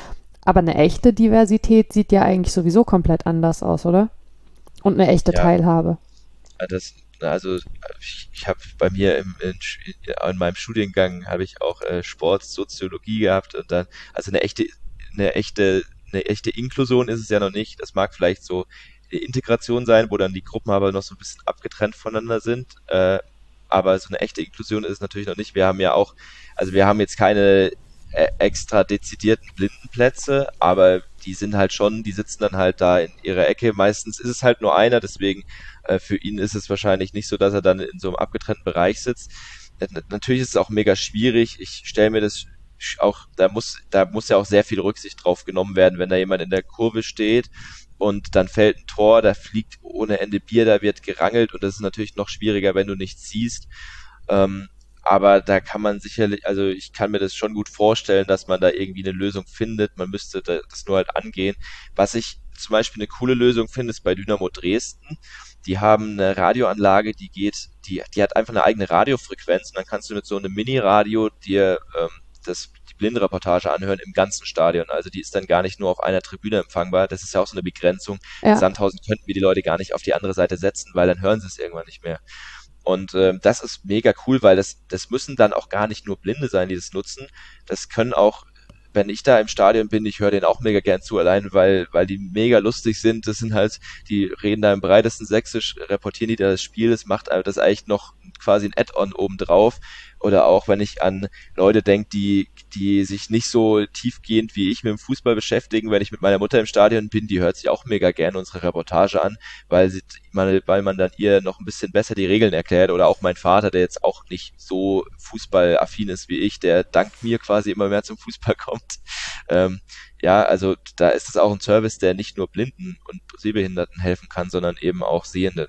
Speaker 1: Aber eine echte Diversität sieht ja eigentlich sowieso komplett anders aus, oder? Und eine echte
Speaker 2: Ja,
Speaker 1: Teilhabe.
Speaker 2: das, also ich, ich habe bei mir im, in, in meinem Studiengang habe ich auch äh, Sportsoziologie gehabt und dann, also eine echte, eine echte, eine echte Inklusion ist es ja noch nicht. Das mag vielleicht so die Integration sein, wo dann die Gruppen aber noch so ein bisschen abgetrennt voneinander sind. Äh, aber so eine echte Inklusion ist es natürlich noch nicht. Wir haben ja auch, also wir haben jetzt keine äh, extra dezidierten Blindenplätze, aber die sind halt schon, die sitzen dann halt da in ihrer Ecke. Meistens ist es halt nur einer, deswegen äh, für ihn ist es wahrscheinlich nicht so, dass er dann in so einem abgetrennten Bereich sitzt. Äh, Natürlich ist es auch mega schwierig. Ich stelle mir das auch, da muss, da muss ja auch sehr viel Rücksicht drauf genommen werden, wenn da jemand in der Kurve steht und dann fällt ein Tor, da fliegt ohne Ende Bier, da wird gerangelt und das ist natürlich noch schwieriger, wenn du nichts siehst. Ähm, aber da kann man sicherlich, also ich kann mir das schon gut vorstellen, dass man da irgendwie eine Lösung findet. Man müsste das nur halt angehen. Was ich zum Beispiel eine coole Lösung finde, ist bei Dynamo Dresden. Die haben eine Radioanlage, die geht, die, die hat einfach eine eigene Radiofrequenz und dann kannst du mit so einem Mini-Radio dir ähm, das, die Blindenreportage anhören im ganzen Stadion. Also die ist dann gar nicht nur auf einer Tribüne empfangbar. Das ist ja auch so eine Begrenzung. In
Speaker 1: Ja,
Speaker 2: Sandhausen könnten wir die Leute gar nicht auf die andere Seite setzen, weil dann hören sie es irgendwann nicht mehr. Und ähm, das ist mega cool, weil das, das müssen dann auch gar nicht nur Blinde sein, die das nutzen. Das können auch, wenn ich da im Stadion bin, ich höre denen auch mega gern zu, allein weil, weil die mega lustig sind. Das sind halt, die reden da im breitesten Sächsisch, reportieren die da das Spiel, das macht das eigentlich noch quasi ein Add-on obendrauf. Oder auch wenn ich an Leute denke, die, die sich nicht so tiefgehend wie ich mit dem Fußball beschäftigen, wenn ich mit meiner Mutter im Stadion bin, die hört sich auch mega gern unsere Reportage an, weil sie, weil man dann ihr noch ein bisschen besser die Regeln erklärt. Oder auch mein Vater, der jetzt auch nicht so fußballaffin ist wie ich, der dank mir quasi immer mehr zum Fußball kommt. Ähm, ja, also da ist es auch ein Service, der nicht nur Blinden und Sehbehinderten helfen kann, sondern eben auch Sehenden.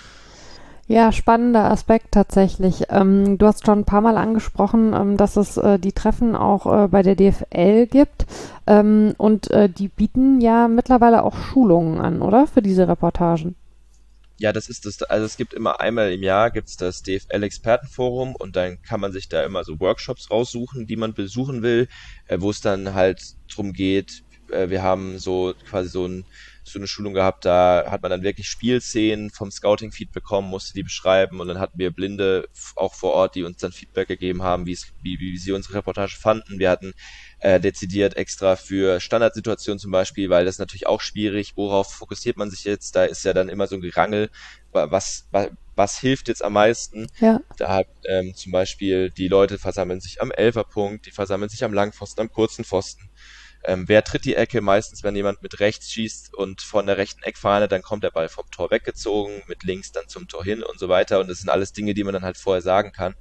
Speaker 1: ja, spannender Aspekt tatsächlich. Ähm, du hast schon ein paar Mal angesprochen, ähm, dass es äh, die Treffen auch äh, bei der D F L gibt. Ähm, und äh, die bieten ja mittlerweile auch Schulungen an, oder? Für diese Reportagen.
Speaker 2: Ja, das ist das, also es gibt immer einmal im Jahr gibt's das D F L-Expertenforum und dann kann man sich da immer so Workshops raussuchen, die man besuchen will, äh, wo es dann halt drum geht, äh, wir haben so quasi so, ein, so eine Schulung gehabt, da hat man dann wirklich Spielszenen vom Scouting-Feed bekommen, musste die beschreiben und dann hatten wir Blinde f- auch vor Ort, die uns dann Feedback gegeben haben, wie es, wie, wie sie unsere Reportage fanden. Wir hatten äh, dezidiert extra für Standardsituationen zum Beispiel, weil das ist natürlich auch schwierig, worauf fokussiert man sich jetzt, da ist ja dann immer so ein Gerangel, wa- was, wa- was hilft jetzt am meisten?
Speaker 1: Ja.
Speaker 2: Da hat ähm, zum Beispiel die Leute versammeln sich am Elferpunkt, die versammeln sich am Langpfosten, am kurzen Pfosten. Ähm, wer tritt die Ecke? Meistens, wenn jemand mit rechts schießt und von der rechten Eckfahne, dann kommt der Ball vom Tor weggezogen, mit links dann zum Tor hin und so weiter. Und das sind alles Dinge, die man dann halt vorher sagen kann.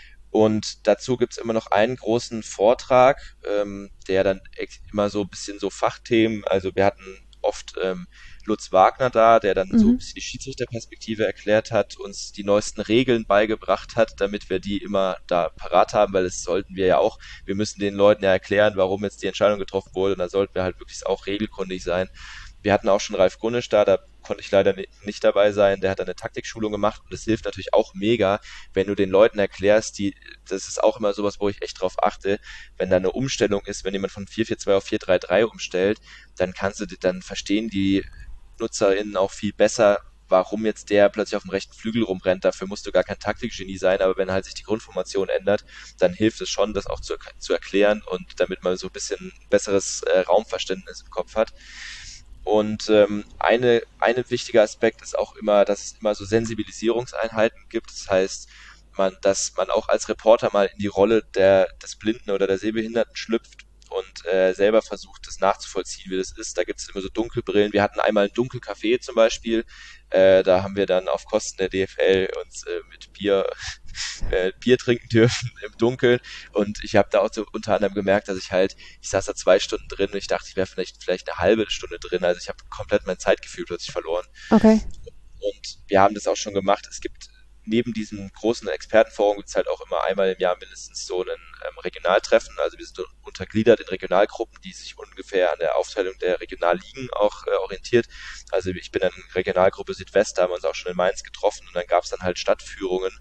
Speaker 2: Und dazu gibt's immer noch einen großen Vortrag, ähm, der dann ex- immer so ein bisschen so Fachthemen, also wir hatten oft ähm, Lutz Wagner da, der dann so ein
Speaker 1: Mhm.
Speaker 2: bisschen die Schiedsrichterperspektive erklärt hat, uns die neuesten Regeln beigebracht hat, damit wir die immer da parat haben, weil das sollten wir ja auch, wir müssen den Leuten ja erklären, warum jetzt die Entscheidung getroffen wurde und da sollten wir halt wirklich auch regelkundig sein. Wir hatten auch schon Ralf Gunnisch da, da konnte ich leider ni- nicht dabei sein, der hat eine Taktikschulung gemacht und das hilft natürlich auch mega, wenn du den Leuten erklärst, die, das ist auch immer sowas, wo ich echt drauf achte, wenn da eine Umstellung ist, wenn jemand von vier vier zwei auf vier drei drei umstellt, dann kannst du, dann verstehen die NutzerInnen auch viel besser, warum jetzt der plötzlich auf dem rechten Flügel rumrennt. Dafür musst du gar kein Taktikgenie sein, aber wenn halt sich die Grundformation ändert, dann hilft es schon, das auch zu, zu erklären und damit man so ein bisschen besseres äh, Raumverständnis im Kopf hat. Und ähm, eine, ein wichtiger Aspekt ist auch immer, dass es immer so Sensibilisierungseinheiten gibt. Das heißt, man, dass man auch als Reporter mal in die Rolle der, des Blinden oder der Sehbehinderten schlüpft und äh, selber versucht, das nachzuvollziehen, wie das ist. Da gibt es immer so Dunkelbrillen. Wir hatten einmal ein Dunkelcafé zum Beispiel. Äh, da haben wir dann auf Kosten der D F L uns äh, mit Bier, äh, Bier trinken dürfen im Dunkeln. Und ich habe da auch so unter anderem gemerkt, dass ich halt, ich saß da zwei Stunden drin und ich dachte, ich wäre vielleicht, vielleicht eine halbe Stunde drin. Also ich habe komplett mein Zeitgefühl plötzlich verloren.
Speaker 1: Okay.
Speaker 2: Und wir haben das auch schon gemacht. Es gibt neben diesem großen Expertenforum gibt es halt auch immer einmal im Jahr mindestens so einen ähm, Regionaltreffen. Also wir sind untergliedert in Regionalgruppen, die sich ungefähr an der Aufteilung der Regionalligen auch äh, orientiert. Also ich bin in Regionalgruppe Südwest, da haben wir uns auch schon in Mainz getroffen und dann gab es dann halt Stadtführungen,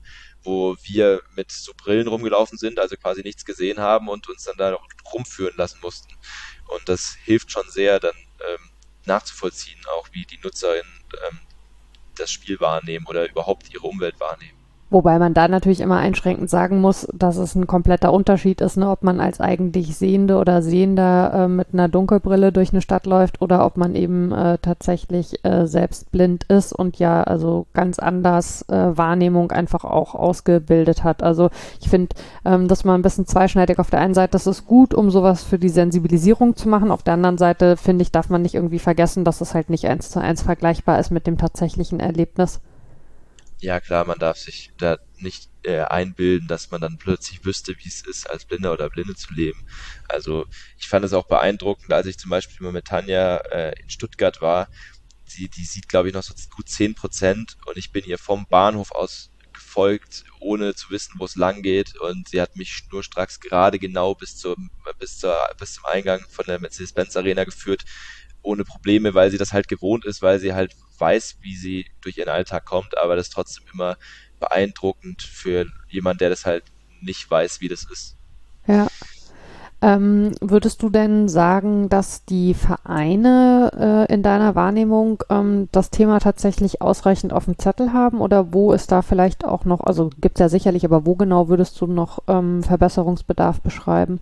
Speaker 2: wo wir mit so Brillen rumgelaufen sind, also quasi nichts gesehen haben und uns dann da noch rumführen lassen mussten. Und das hilft schon sehr, dann ähm, nachzuvollziehen, auch wie die NutzerInnen ähm, das Spiel wahrnehmen oder überhaupt ihre Umwelt wahrnehmen.
Speaker 1: Wobei man da natürlich immer einschränkend sagen muss, dass es ein kompletter Unterschied ist, ne, ob man als eigentlich Sehende oder Sehender äh, mit einer Dunkelbrille durch eine Stadt läuft oder ob man eben äh, tatsächlich äh, selbst blind ist und ja also ganz anders äh, Wahrnehmung einfach auch ausgebildet hat. Also ich finde, ähm, das mal ein bisschen zweischneidig. Auf der einen Seite, das ist gut, um sowas für die Sensibilisierung zu machen. Auf der anderen Seite, finde ich, darf man nicht irgendwie vergessen, dass es halt nicht eins zu eins vergleichbar ist mit dem tatsächlichen Erlebnis.
Speaker 2: Ja klar, man darf sich da nicht äh, einbilden, dass man dann plötzlich wüsste, wie es ist, als Blinder oder Blinde zu leben. Also ich fand es auch beeindruckend, als ich zum Beispiel mal mit Tanja äh, in Stuttgart war. Sie, die sieht, glaube ich, noch so gut zehn Prozent und ich bin ihr vom Bahnhof aus gefolgt, ohne zu wissen, wo es lang geht, und sie hat mich schnurstracks gerade genau bis zum, bis zur, bis zum Eingang von der Mercedes-Benz Arena geführt, ohne Probleme, weil sie das halt gewohnt ist, weil sie halt weiß, wie sie durch ihren Alltag kommt, aber das ist trotzdem immer beeindruckend für jemand, der das halt nicht weiß, wie das ist.
Speaker 1: Ja. Ähm, würdest du denn sagen, dass die Vereine äh, in deiner Wahrnehmung ähm, das Thema tatsächlich ausreichend auf dem Zettel haben oder wo ist da vielleicht auch noch, also gibt es ja sicherlich, aber wo genau würdest du noch ähm, Verbesserungsbedarf beschreiben?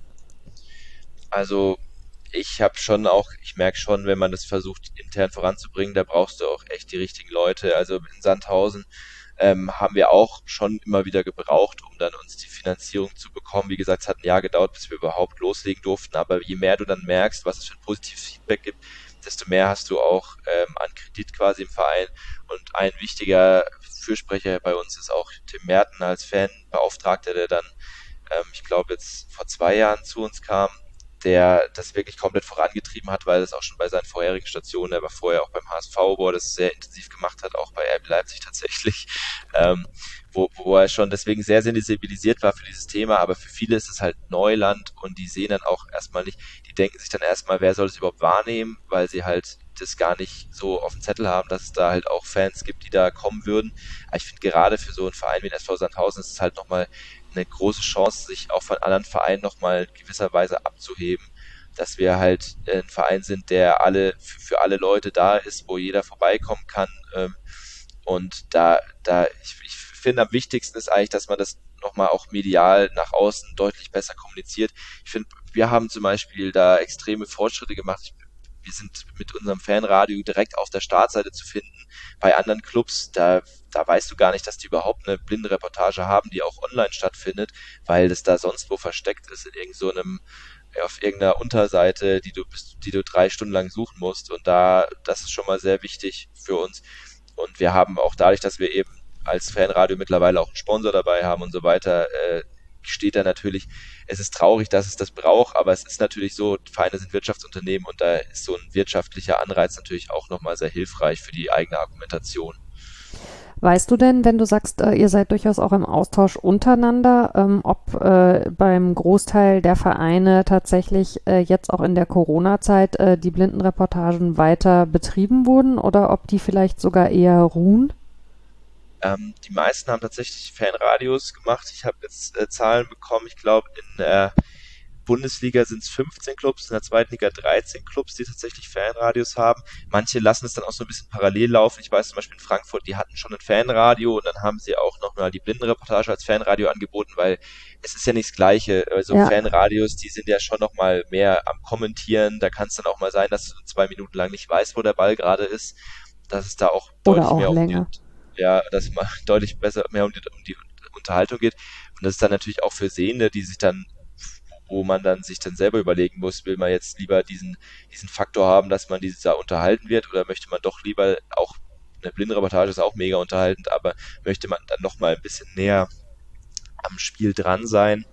Speaker 2: Also ich habe schon auch, ich merke schon, wenn man das versucht intern voranzubringen, da brauchst du auch echt die richtigen Leute. Also in Sandhausen ähm, haben wir auch schon immer wieder gebraucht, um dann uns die Finanzierung zu bekommen. Wie gesagt, es hat ein Jahr gedauert, bis wir überhaupt loslegen durften, aber je mehr du dann merkst, was es für ein positives Feedback gibt, desto mehr hast du auch ähm, an Kredit quasi im Verein. Und ein wichtiger Fürsprecher bei uns ist auch Tim Merten als Fanbeauftragter, der dann, ähm, ich glaube, jetzt vor zwei Jahren zu uns kam, der das wirklich komplett vorangetrieben hat, weil das auch schon bei seinen vorherigen Stationen, er war vorher auch beim H S V, wo er das sehr intensiv gemacht hat, auch bei R B Leipzig tatsächlich, ähm, wo, wo er schon deswegen sehr sensibilisiert war für dieses Thema, aber für viele ist es halt Neuland und die sehen dann auch erstmal nicht, die denken sich dann erstmal, wer soll das überhaupt wahrnehmen, weil sie halt das gar nicht so auf dem Zettel haben, dass es da halt auch Fans gibt, die da kommen würden. Aber ich finde, gerade für so einen Verein wie den S V Sandhausen ist es halt nochmal eine große Chance, sich auch von anderen Vereinen nochmal gewisserweise abzuheben, dass wir halt ein Verein sind, der alle für, für alle Leute da ist, wo jeder vorbeikommen kann. Ähm, und da, da ich, ich finde, am wichtigsten ist eigentlich, dass man das nochmal auch medial nach außen deutlich besser kommuniziert. Ich finde, wir haben zum Beispiel da extreme Fortschritte gemacht. Ich, wir sind mit unserem Fanradio direkt auf der Startseite zu finden. Bei anderen Clubs, da, da weißt du gar nicht, dass die überhaupt eine Blindenreportage haben, die auch online stattfindet, weil das da sonst wo versteckt ist, in irgend so einem, auf irgendeiner Unterseite, die du bis, die du drei Stunden lang suchen musst. Und da, das ist schon mal sehr wichtig für uns. Und wir haben auch dadurch, dass wir eben als Fanradio mittlerweile auch einen Sponsor dabei haben und so weiter, äh, steht da natürlich, es ist traurig, dass es das braucht, aber es ist natürlich so, Vereine sind Wirtschaftsunternehmen und da ist so ein wirtschaftlicher Anreiz natürlich auch nochmal sehr hilfreich für die eigene Argumentation.
Speaker 1: Weißt du denn, wenn du sagst, äh, ihr seid durchaus auch im Austausch untereinander, ähm, ob äh, beim Großteil der Vereine tatsächlich äh, jetzt auch in der Corona-Zeit äh, die Blindenreportagen weiter betrieben wurden oder ob die vielleicht sogar eher ruhen?
Speaker 2: Ähm, die meisten haben tatsächlich Fanradios gemacht. Ich habe jetzt äh, Zahlen bekommen, ich glaube in der Bundesliga sind es fünfzehn Clubs, in der zweiten Liga dreizehn Clubs, die tatsächlich Fanradios haben. Manche lassen es dann auch so ein bisschen parallel laufen. Ich weiß zum Beispiel in Frankfurt, die hatten schon ein Fanradio und dann haben sie auch nochmal die Blindenreportage als Fanradio angeboten, weil es ist ja nicht das Gleiche. Also
Speaker 1: Ja,
Speaker 2: Fanradios, die sind ja schon nochmal mehr am Kommentieren. Da kann es dann auch mal sein, dass du zwei Minuten lang nicht weißt, wo der Ball gerade ist. Dass es da auch
Speaker 1: oder
Speaker 2: deutlich
Speaker 1: auch
Speaker 2: mehr um die,
Speaker 1: länger.
Speaker 2: ja, dass es mal deutlich besser mehr um die, um die Unterhaltung geht. Und das ist dann natürlich auch für Sehende, die sich dann, wo man dann sich dann selber überlegen muss, will man jetzt lieber diesen, diesen Faktor haben, dass man dieses Jahr unterhalten wird, oder möchte man doch lieber auch, eine Blindenreportage ist auch mega unterhaltend, aber möchte man dann noch mal ein bisschen näher am Spiel dran sein.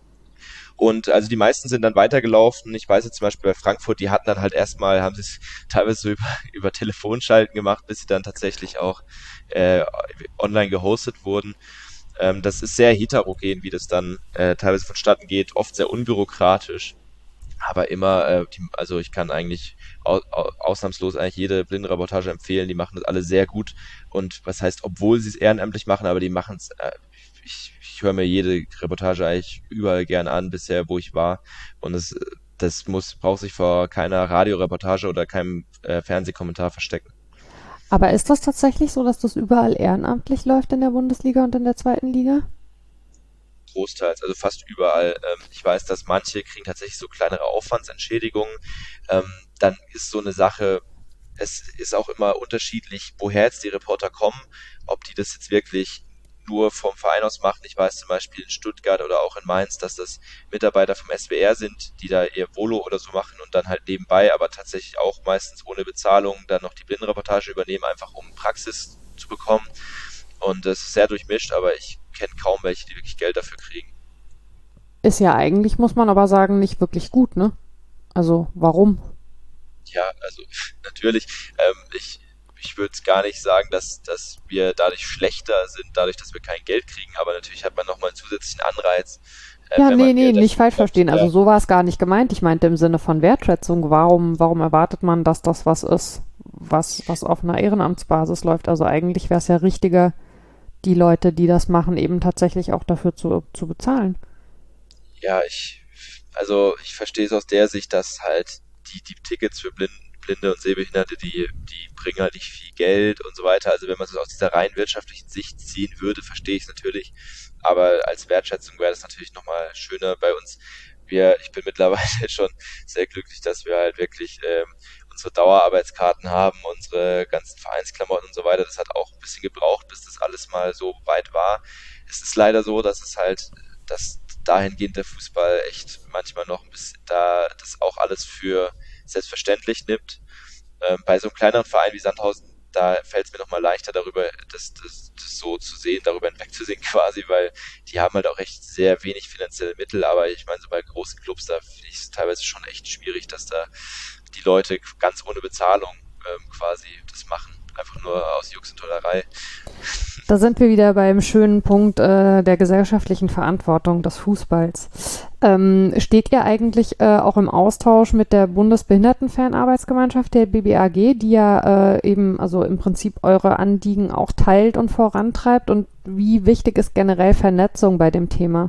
Speaker 2: Und also die meisten sind dann weitergelaufen. Ich weiß jetzt zum Beispiel bei Frankfurt, die hatten dann halt erstmal, haben sie es teilweise so über, über Telefonschalten gemacht, bis sie dann tatsächlich auch äh, online gehostet wurden. Ähm, das ist sehr heterogen, wie das dann äh, teilweise vonstatten geht, oft sehr unbürokratisch, aber immer, äh, die, also ich kann eigentlich au, au, ausnahmslos eigentlich jede Blindenreportage empfehlen, die machen das alle sehr gut und was heißt, obwohl sie es ehrenamtlich machen, aber die machen es, äh, ich, ich höre mir jede Reportage eigentlich überall gern an, bisher, wo ich war. Und es, das muss, braucht sich vor keiner Radioreportage oder keinem äh, Fernsehkommentar verstecken.
Speaker 1: Aber ist das tatsächlich so, dass das überall ehrenamtlich läuft in der Bundesliga und in der zweiten Liga?
Speaker 2: Großteils, also fast überall. Ähm, ich weiß, dass manche kriegen tatsächlich so kleinere Aufwandsentschädigungen. Ähm, dann ist so eine Sache, es ist auch immer unterschiedlich, woher jetzt die Reporter kommen, ob die das jetzt wirklich nur vom Verein aus machen. Ich weiß zum Beispiel in Stuttgart oder auch in Mainz, dass das Mitarbeiter vom S W R sind, die da ihr Volo oder so machen und dann halt nebenbei, aber tatsächlich auch meistens ohne Bezahlung, dann noch die Blindenreportage übernehmen, einfach um Praxis zu bekommen. Und das ist sehr durchmischt, aber ich kenne kaum welche, die wirklich Geld dafür kriegen.
Speaker 1: Ist ja eigentlich, muss man aber sagen, nicht wirklich gut, ne? Also warum?
Speaker 2: Ja, also natürlich, ähm, ich, ich würde gar nicht sagen, dass, dass wir dadurch schlechter sind, dadurch, dass wir kein Geld kriegen, aber natürlich hat man nochmal einen zusätzlichen Anreiz, äh,
Speaker 1: Ja,
Speaker 2: wenn man
Speaker 1: nee, nee,
Speaker 2: Geld
Speaker 1: nicht
Speaker 2: dafür
Speaker 1: falsch
Speaker 2: bekommt.
Speaker 1: verstehen. Also
Speaker 2: Ja,
Speaker 1: so war es gar nicht gemeint. Ich meinte im Sinne von Wertschätzung. Warum, warum erwartet man, dass das was ist, was, was auf einer Ehrenamtsbasis läuft? Also eigentlich wäre es ja richtiger, die Leute, die das machen, eben tatsächlich auch dafür zu, zu bezahlen.
Speaker 2: ja, ich, also ich verstehe es aus der Sicht, dass halt die, die Tickets für Blinden, Blinde und Sehbehinderte, die, die bringen halt nicht viel Geld und so weiter. Also wenn man es aus dieser rein wirtschaftlichen Sicht ziehen würde, verstehe ich es natürlich. Aber als Wertschätzung wäre das natürlich nochmal schöner bei uns. Wir, ich bin mittlerweile schon sehr glücklich, dass wir halt wirklich ähm, unsere Dauerarbeitskarten haben, unsere ganzen Vereinsklamotten und so weiter. Das hat auch ein bisschen gebraucht, bis das alles mal so weit war. Es ist leider so, dass es halt, dass dahingehend der Fußball echt manchmal noch ein bisschen da das auch alles für selbstverständlich nimmt. Ähm, bei so einem kleineren Verein wie Sandhausen, da fällt es mir nochmal leichter darüber, das, das, das so zu sehen, darüber hinwegzusehen quasi, weil die haben halt auch echt sehr wenig finanzielle Mittel, aber ich meine, so bei großen Clubs, da finde ich es teilweise schon echt schwierig, dass da die Leute ganz ohne Bezahlung ähm, quasi das machen. Einfach nur aus Jux und Tollerei.
Speaker 1: Da sind wir wieder beim schönen Punkt äh, der gesellschaftlichen Verantwortung des Fußballs. Ähm, steht ihr eigentlich äh, auch im Austausch mit der Bundesbehindertenfernarbeitsgemeinschaft, der B B A G, die ja äh, eben, also im Prinzip eure Anliegen auch teilt und vorantreibt? Und wie wichtig ist generell Vernetzung bei dem Thema?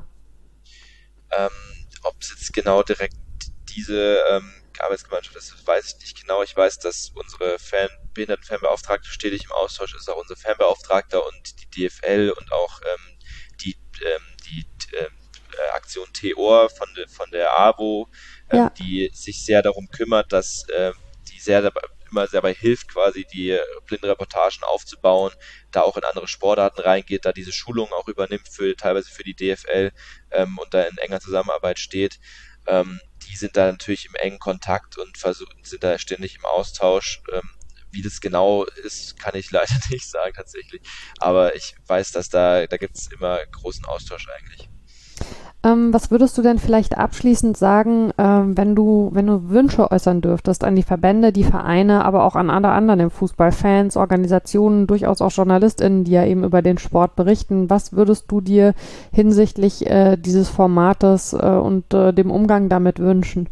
Speaker 2: Ähm, Ob es jetzt genau direkt diese ähm, Arbeitsgemeinschaft ist, das weiß ich nicht genau. Ich weiß, dass unsere Fan Behindertenfanbeauftragte stetig im Austausch ist, auch unser Fanbeauftragter und die D F L und auch ähm, die, ähm, die ähm, äh, Aktion T-Ohr von, de, von der AWO, ähm,
Speaker 1: Ja,
Speaker 2: die sich sehr darum kümmert, dass ähm, die sehr dabei, immer sehr dabei hilft, quasi die äh, Blindenreportagen aufzubauen, da auch in andere Sportarten reingeht, da diese Schulungen auch übernimmt, für, teilweise für die D F L ähm, und da in enger Zusammenarbeit steht. Ähm, die sind da natürlich im engen Kontakt und versuchen, sind da ständig im Austausch. Ähm, wie das genau ist, kann ich leider nicht sagen tatsächlich. Aber ich weiß, dass da, da gibt es immer großen Austausch eigentlich.
Speaker 1: ähm, was würdest du denn vielleicht abschließend sagen, ähm, wenn du, wenn du Wünsche äußern dürftest an die Verbände, die Vereine, aber auch an alle anderen im Fußball, Fans, Organisationen, durchaus auch JournalistInnen, die ja eben über den Sport berichten, was würdest du dir hinsichtlich äh, dieses Formates äh, und äh, dem Umgang damit wünschen?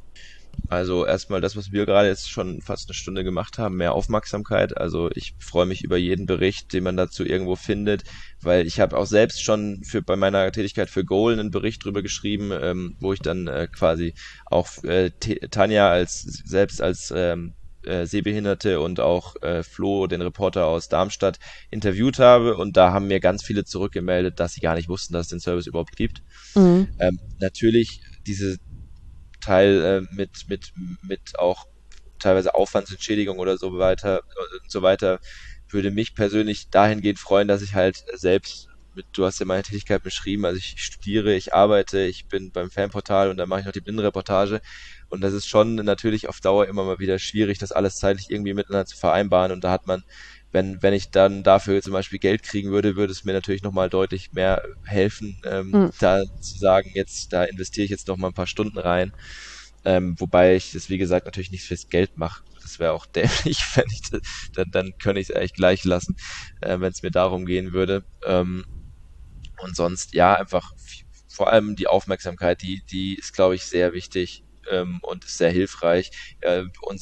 Speaker 2: Also erstmal das, was wir gerade jetzt schon fast eine Stunde gemacht haben, mehr Aufmerksamkeit. Also ich freue mich über jeden Bericht, den man dazu irgendwo findet, weil ich habe auch selbst schon für bei meiner Tätigkeit für Goal einen Bericht drüber geschrieben, ähm, wo ich dann äh, quasi auch äh, Tanja als selbst als ähm, äh, Sehbehinderte und auch äh, Flo, den Reporter aus Darmstadt, interviewt habe und da haben mir ganz viele zurückgemeldet, dass sie gar nicht wussten, dass es den Service überhaupt gibt.
Speaker 1: Mhm.
Speaker 2: Ähm, natürlich diese Teil äh, mit, mit, mit auch teilweise Aufwandsentschädigung oder so weiter und so weiter, würde mich persönlich dahingehend freuen, dass ich halt selbst mit, du hast ja meine Tätigkeit beschrieben, also ich studiere, ich arbeite, ich bin beim Fanportal und dann mache ich noch die Blindenreportage und das ist schon natürlich auf Dauer immer mal wieder schwierig, das alles zeitlich irgendwie miteinander zu vereinbaren und da hat man, wenn, wenn ich dann dafür zum Beispiel Geld kriegen würde, würde es mir natürlich nochmal deutlich mehr helfen, ähm,
Speaker 1: Mhm.
Speaker 2: da zu sagen, jetzt, da investiere ich jetzt noch mal ein paar Stunden rein. Ähm, wobei ich das, wie gesagt, natürlich nicht fürs Geld mache. Das wäre auch dämlich, wenn ich das, dann, dann könnte ich es eigentlich gleich lassen, äh, wenn es mir darum gehen würde. Ähm, und sonst, ja, einfach f- vor allem die Aufmerksamkeit, die, die ist, glaube ich, sehr wichtig ähm, und ist sehr hilfreich. Äh, unser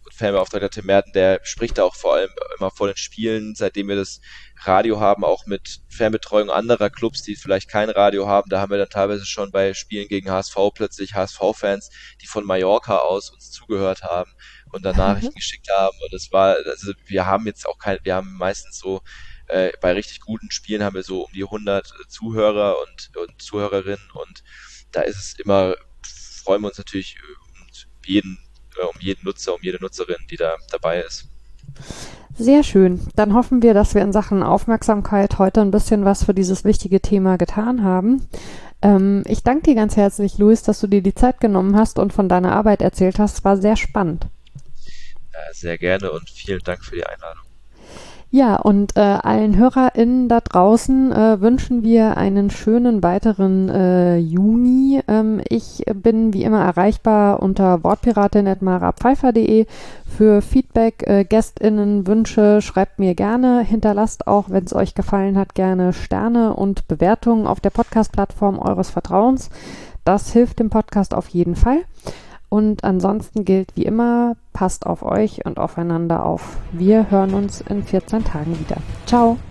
Speaker 2: Fanbeauftragter Tim Merten, der spricht da auch vor allem immer vor den Spielen, seitdem wir das Radio haben, auch mit Fanbetreuung anderer Clubs, die vielleicht kein Radio haben. Da haben wir dann teilweise schon bei Spielen gegen H S V plötzlich H S V-Fans, die von Mallorca aus uns zugehört haben und dann Nachrichten geschickt haben. Und das war, also wir haben jetzt auch kein, wir haben meistens so, äh, bei richtig guten Spielen haben wir so um die hundert Zuhörer und, und Zuhörerinnen, und da ist es immer, freuen wir uns natürlich um jeden, um jeden Nutzer, um jede Nutzerin, die da dabei ist.
Speaker 1: Sehr schön. Dann hoffen wir, dass wir in Sachen Aufmerksamkeit heute ein bisschen was für dieses wichtige Thema getan haben. Ähm, ich danke dir ganz herzlich, Luis, dass du dir die Zeit genommen hast und von deiner Arbeit erzählt hast. Es war sehr spannend.
Speaker 2: Ja, sehr gerne und vielen Dank für die Einladung.
Speaker 1: Ja, und äh, allen HörerInnen da draußen äh, wünschen wir einen schönen weiteren äh, Juni. Ähm, ich bin wie immer erreichbar unter wortpiratin at mara pfeiffer punkt de. Für Feedback, äh, GästInnen, Wünsche, schreibt mir gerne. Hinterlasst auch, wenn es euch gefallen hat, gerne Sterne und Bewertungen auf der Podcast-Plattform eures Vertrauens. Das hilft dem Podcast auf jeden Fall. Und ansonsten gilt wie immer, passt auf euch und aufeinander auf. Wir hören uns in vierzehn Tagen wieder. Ciao!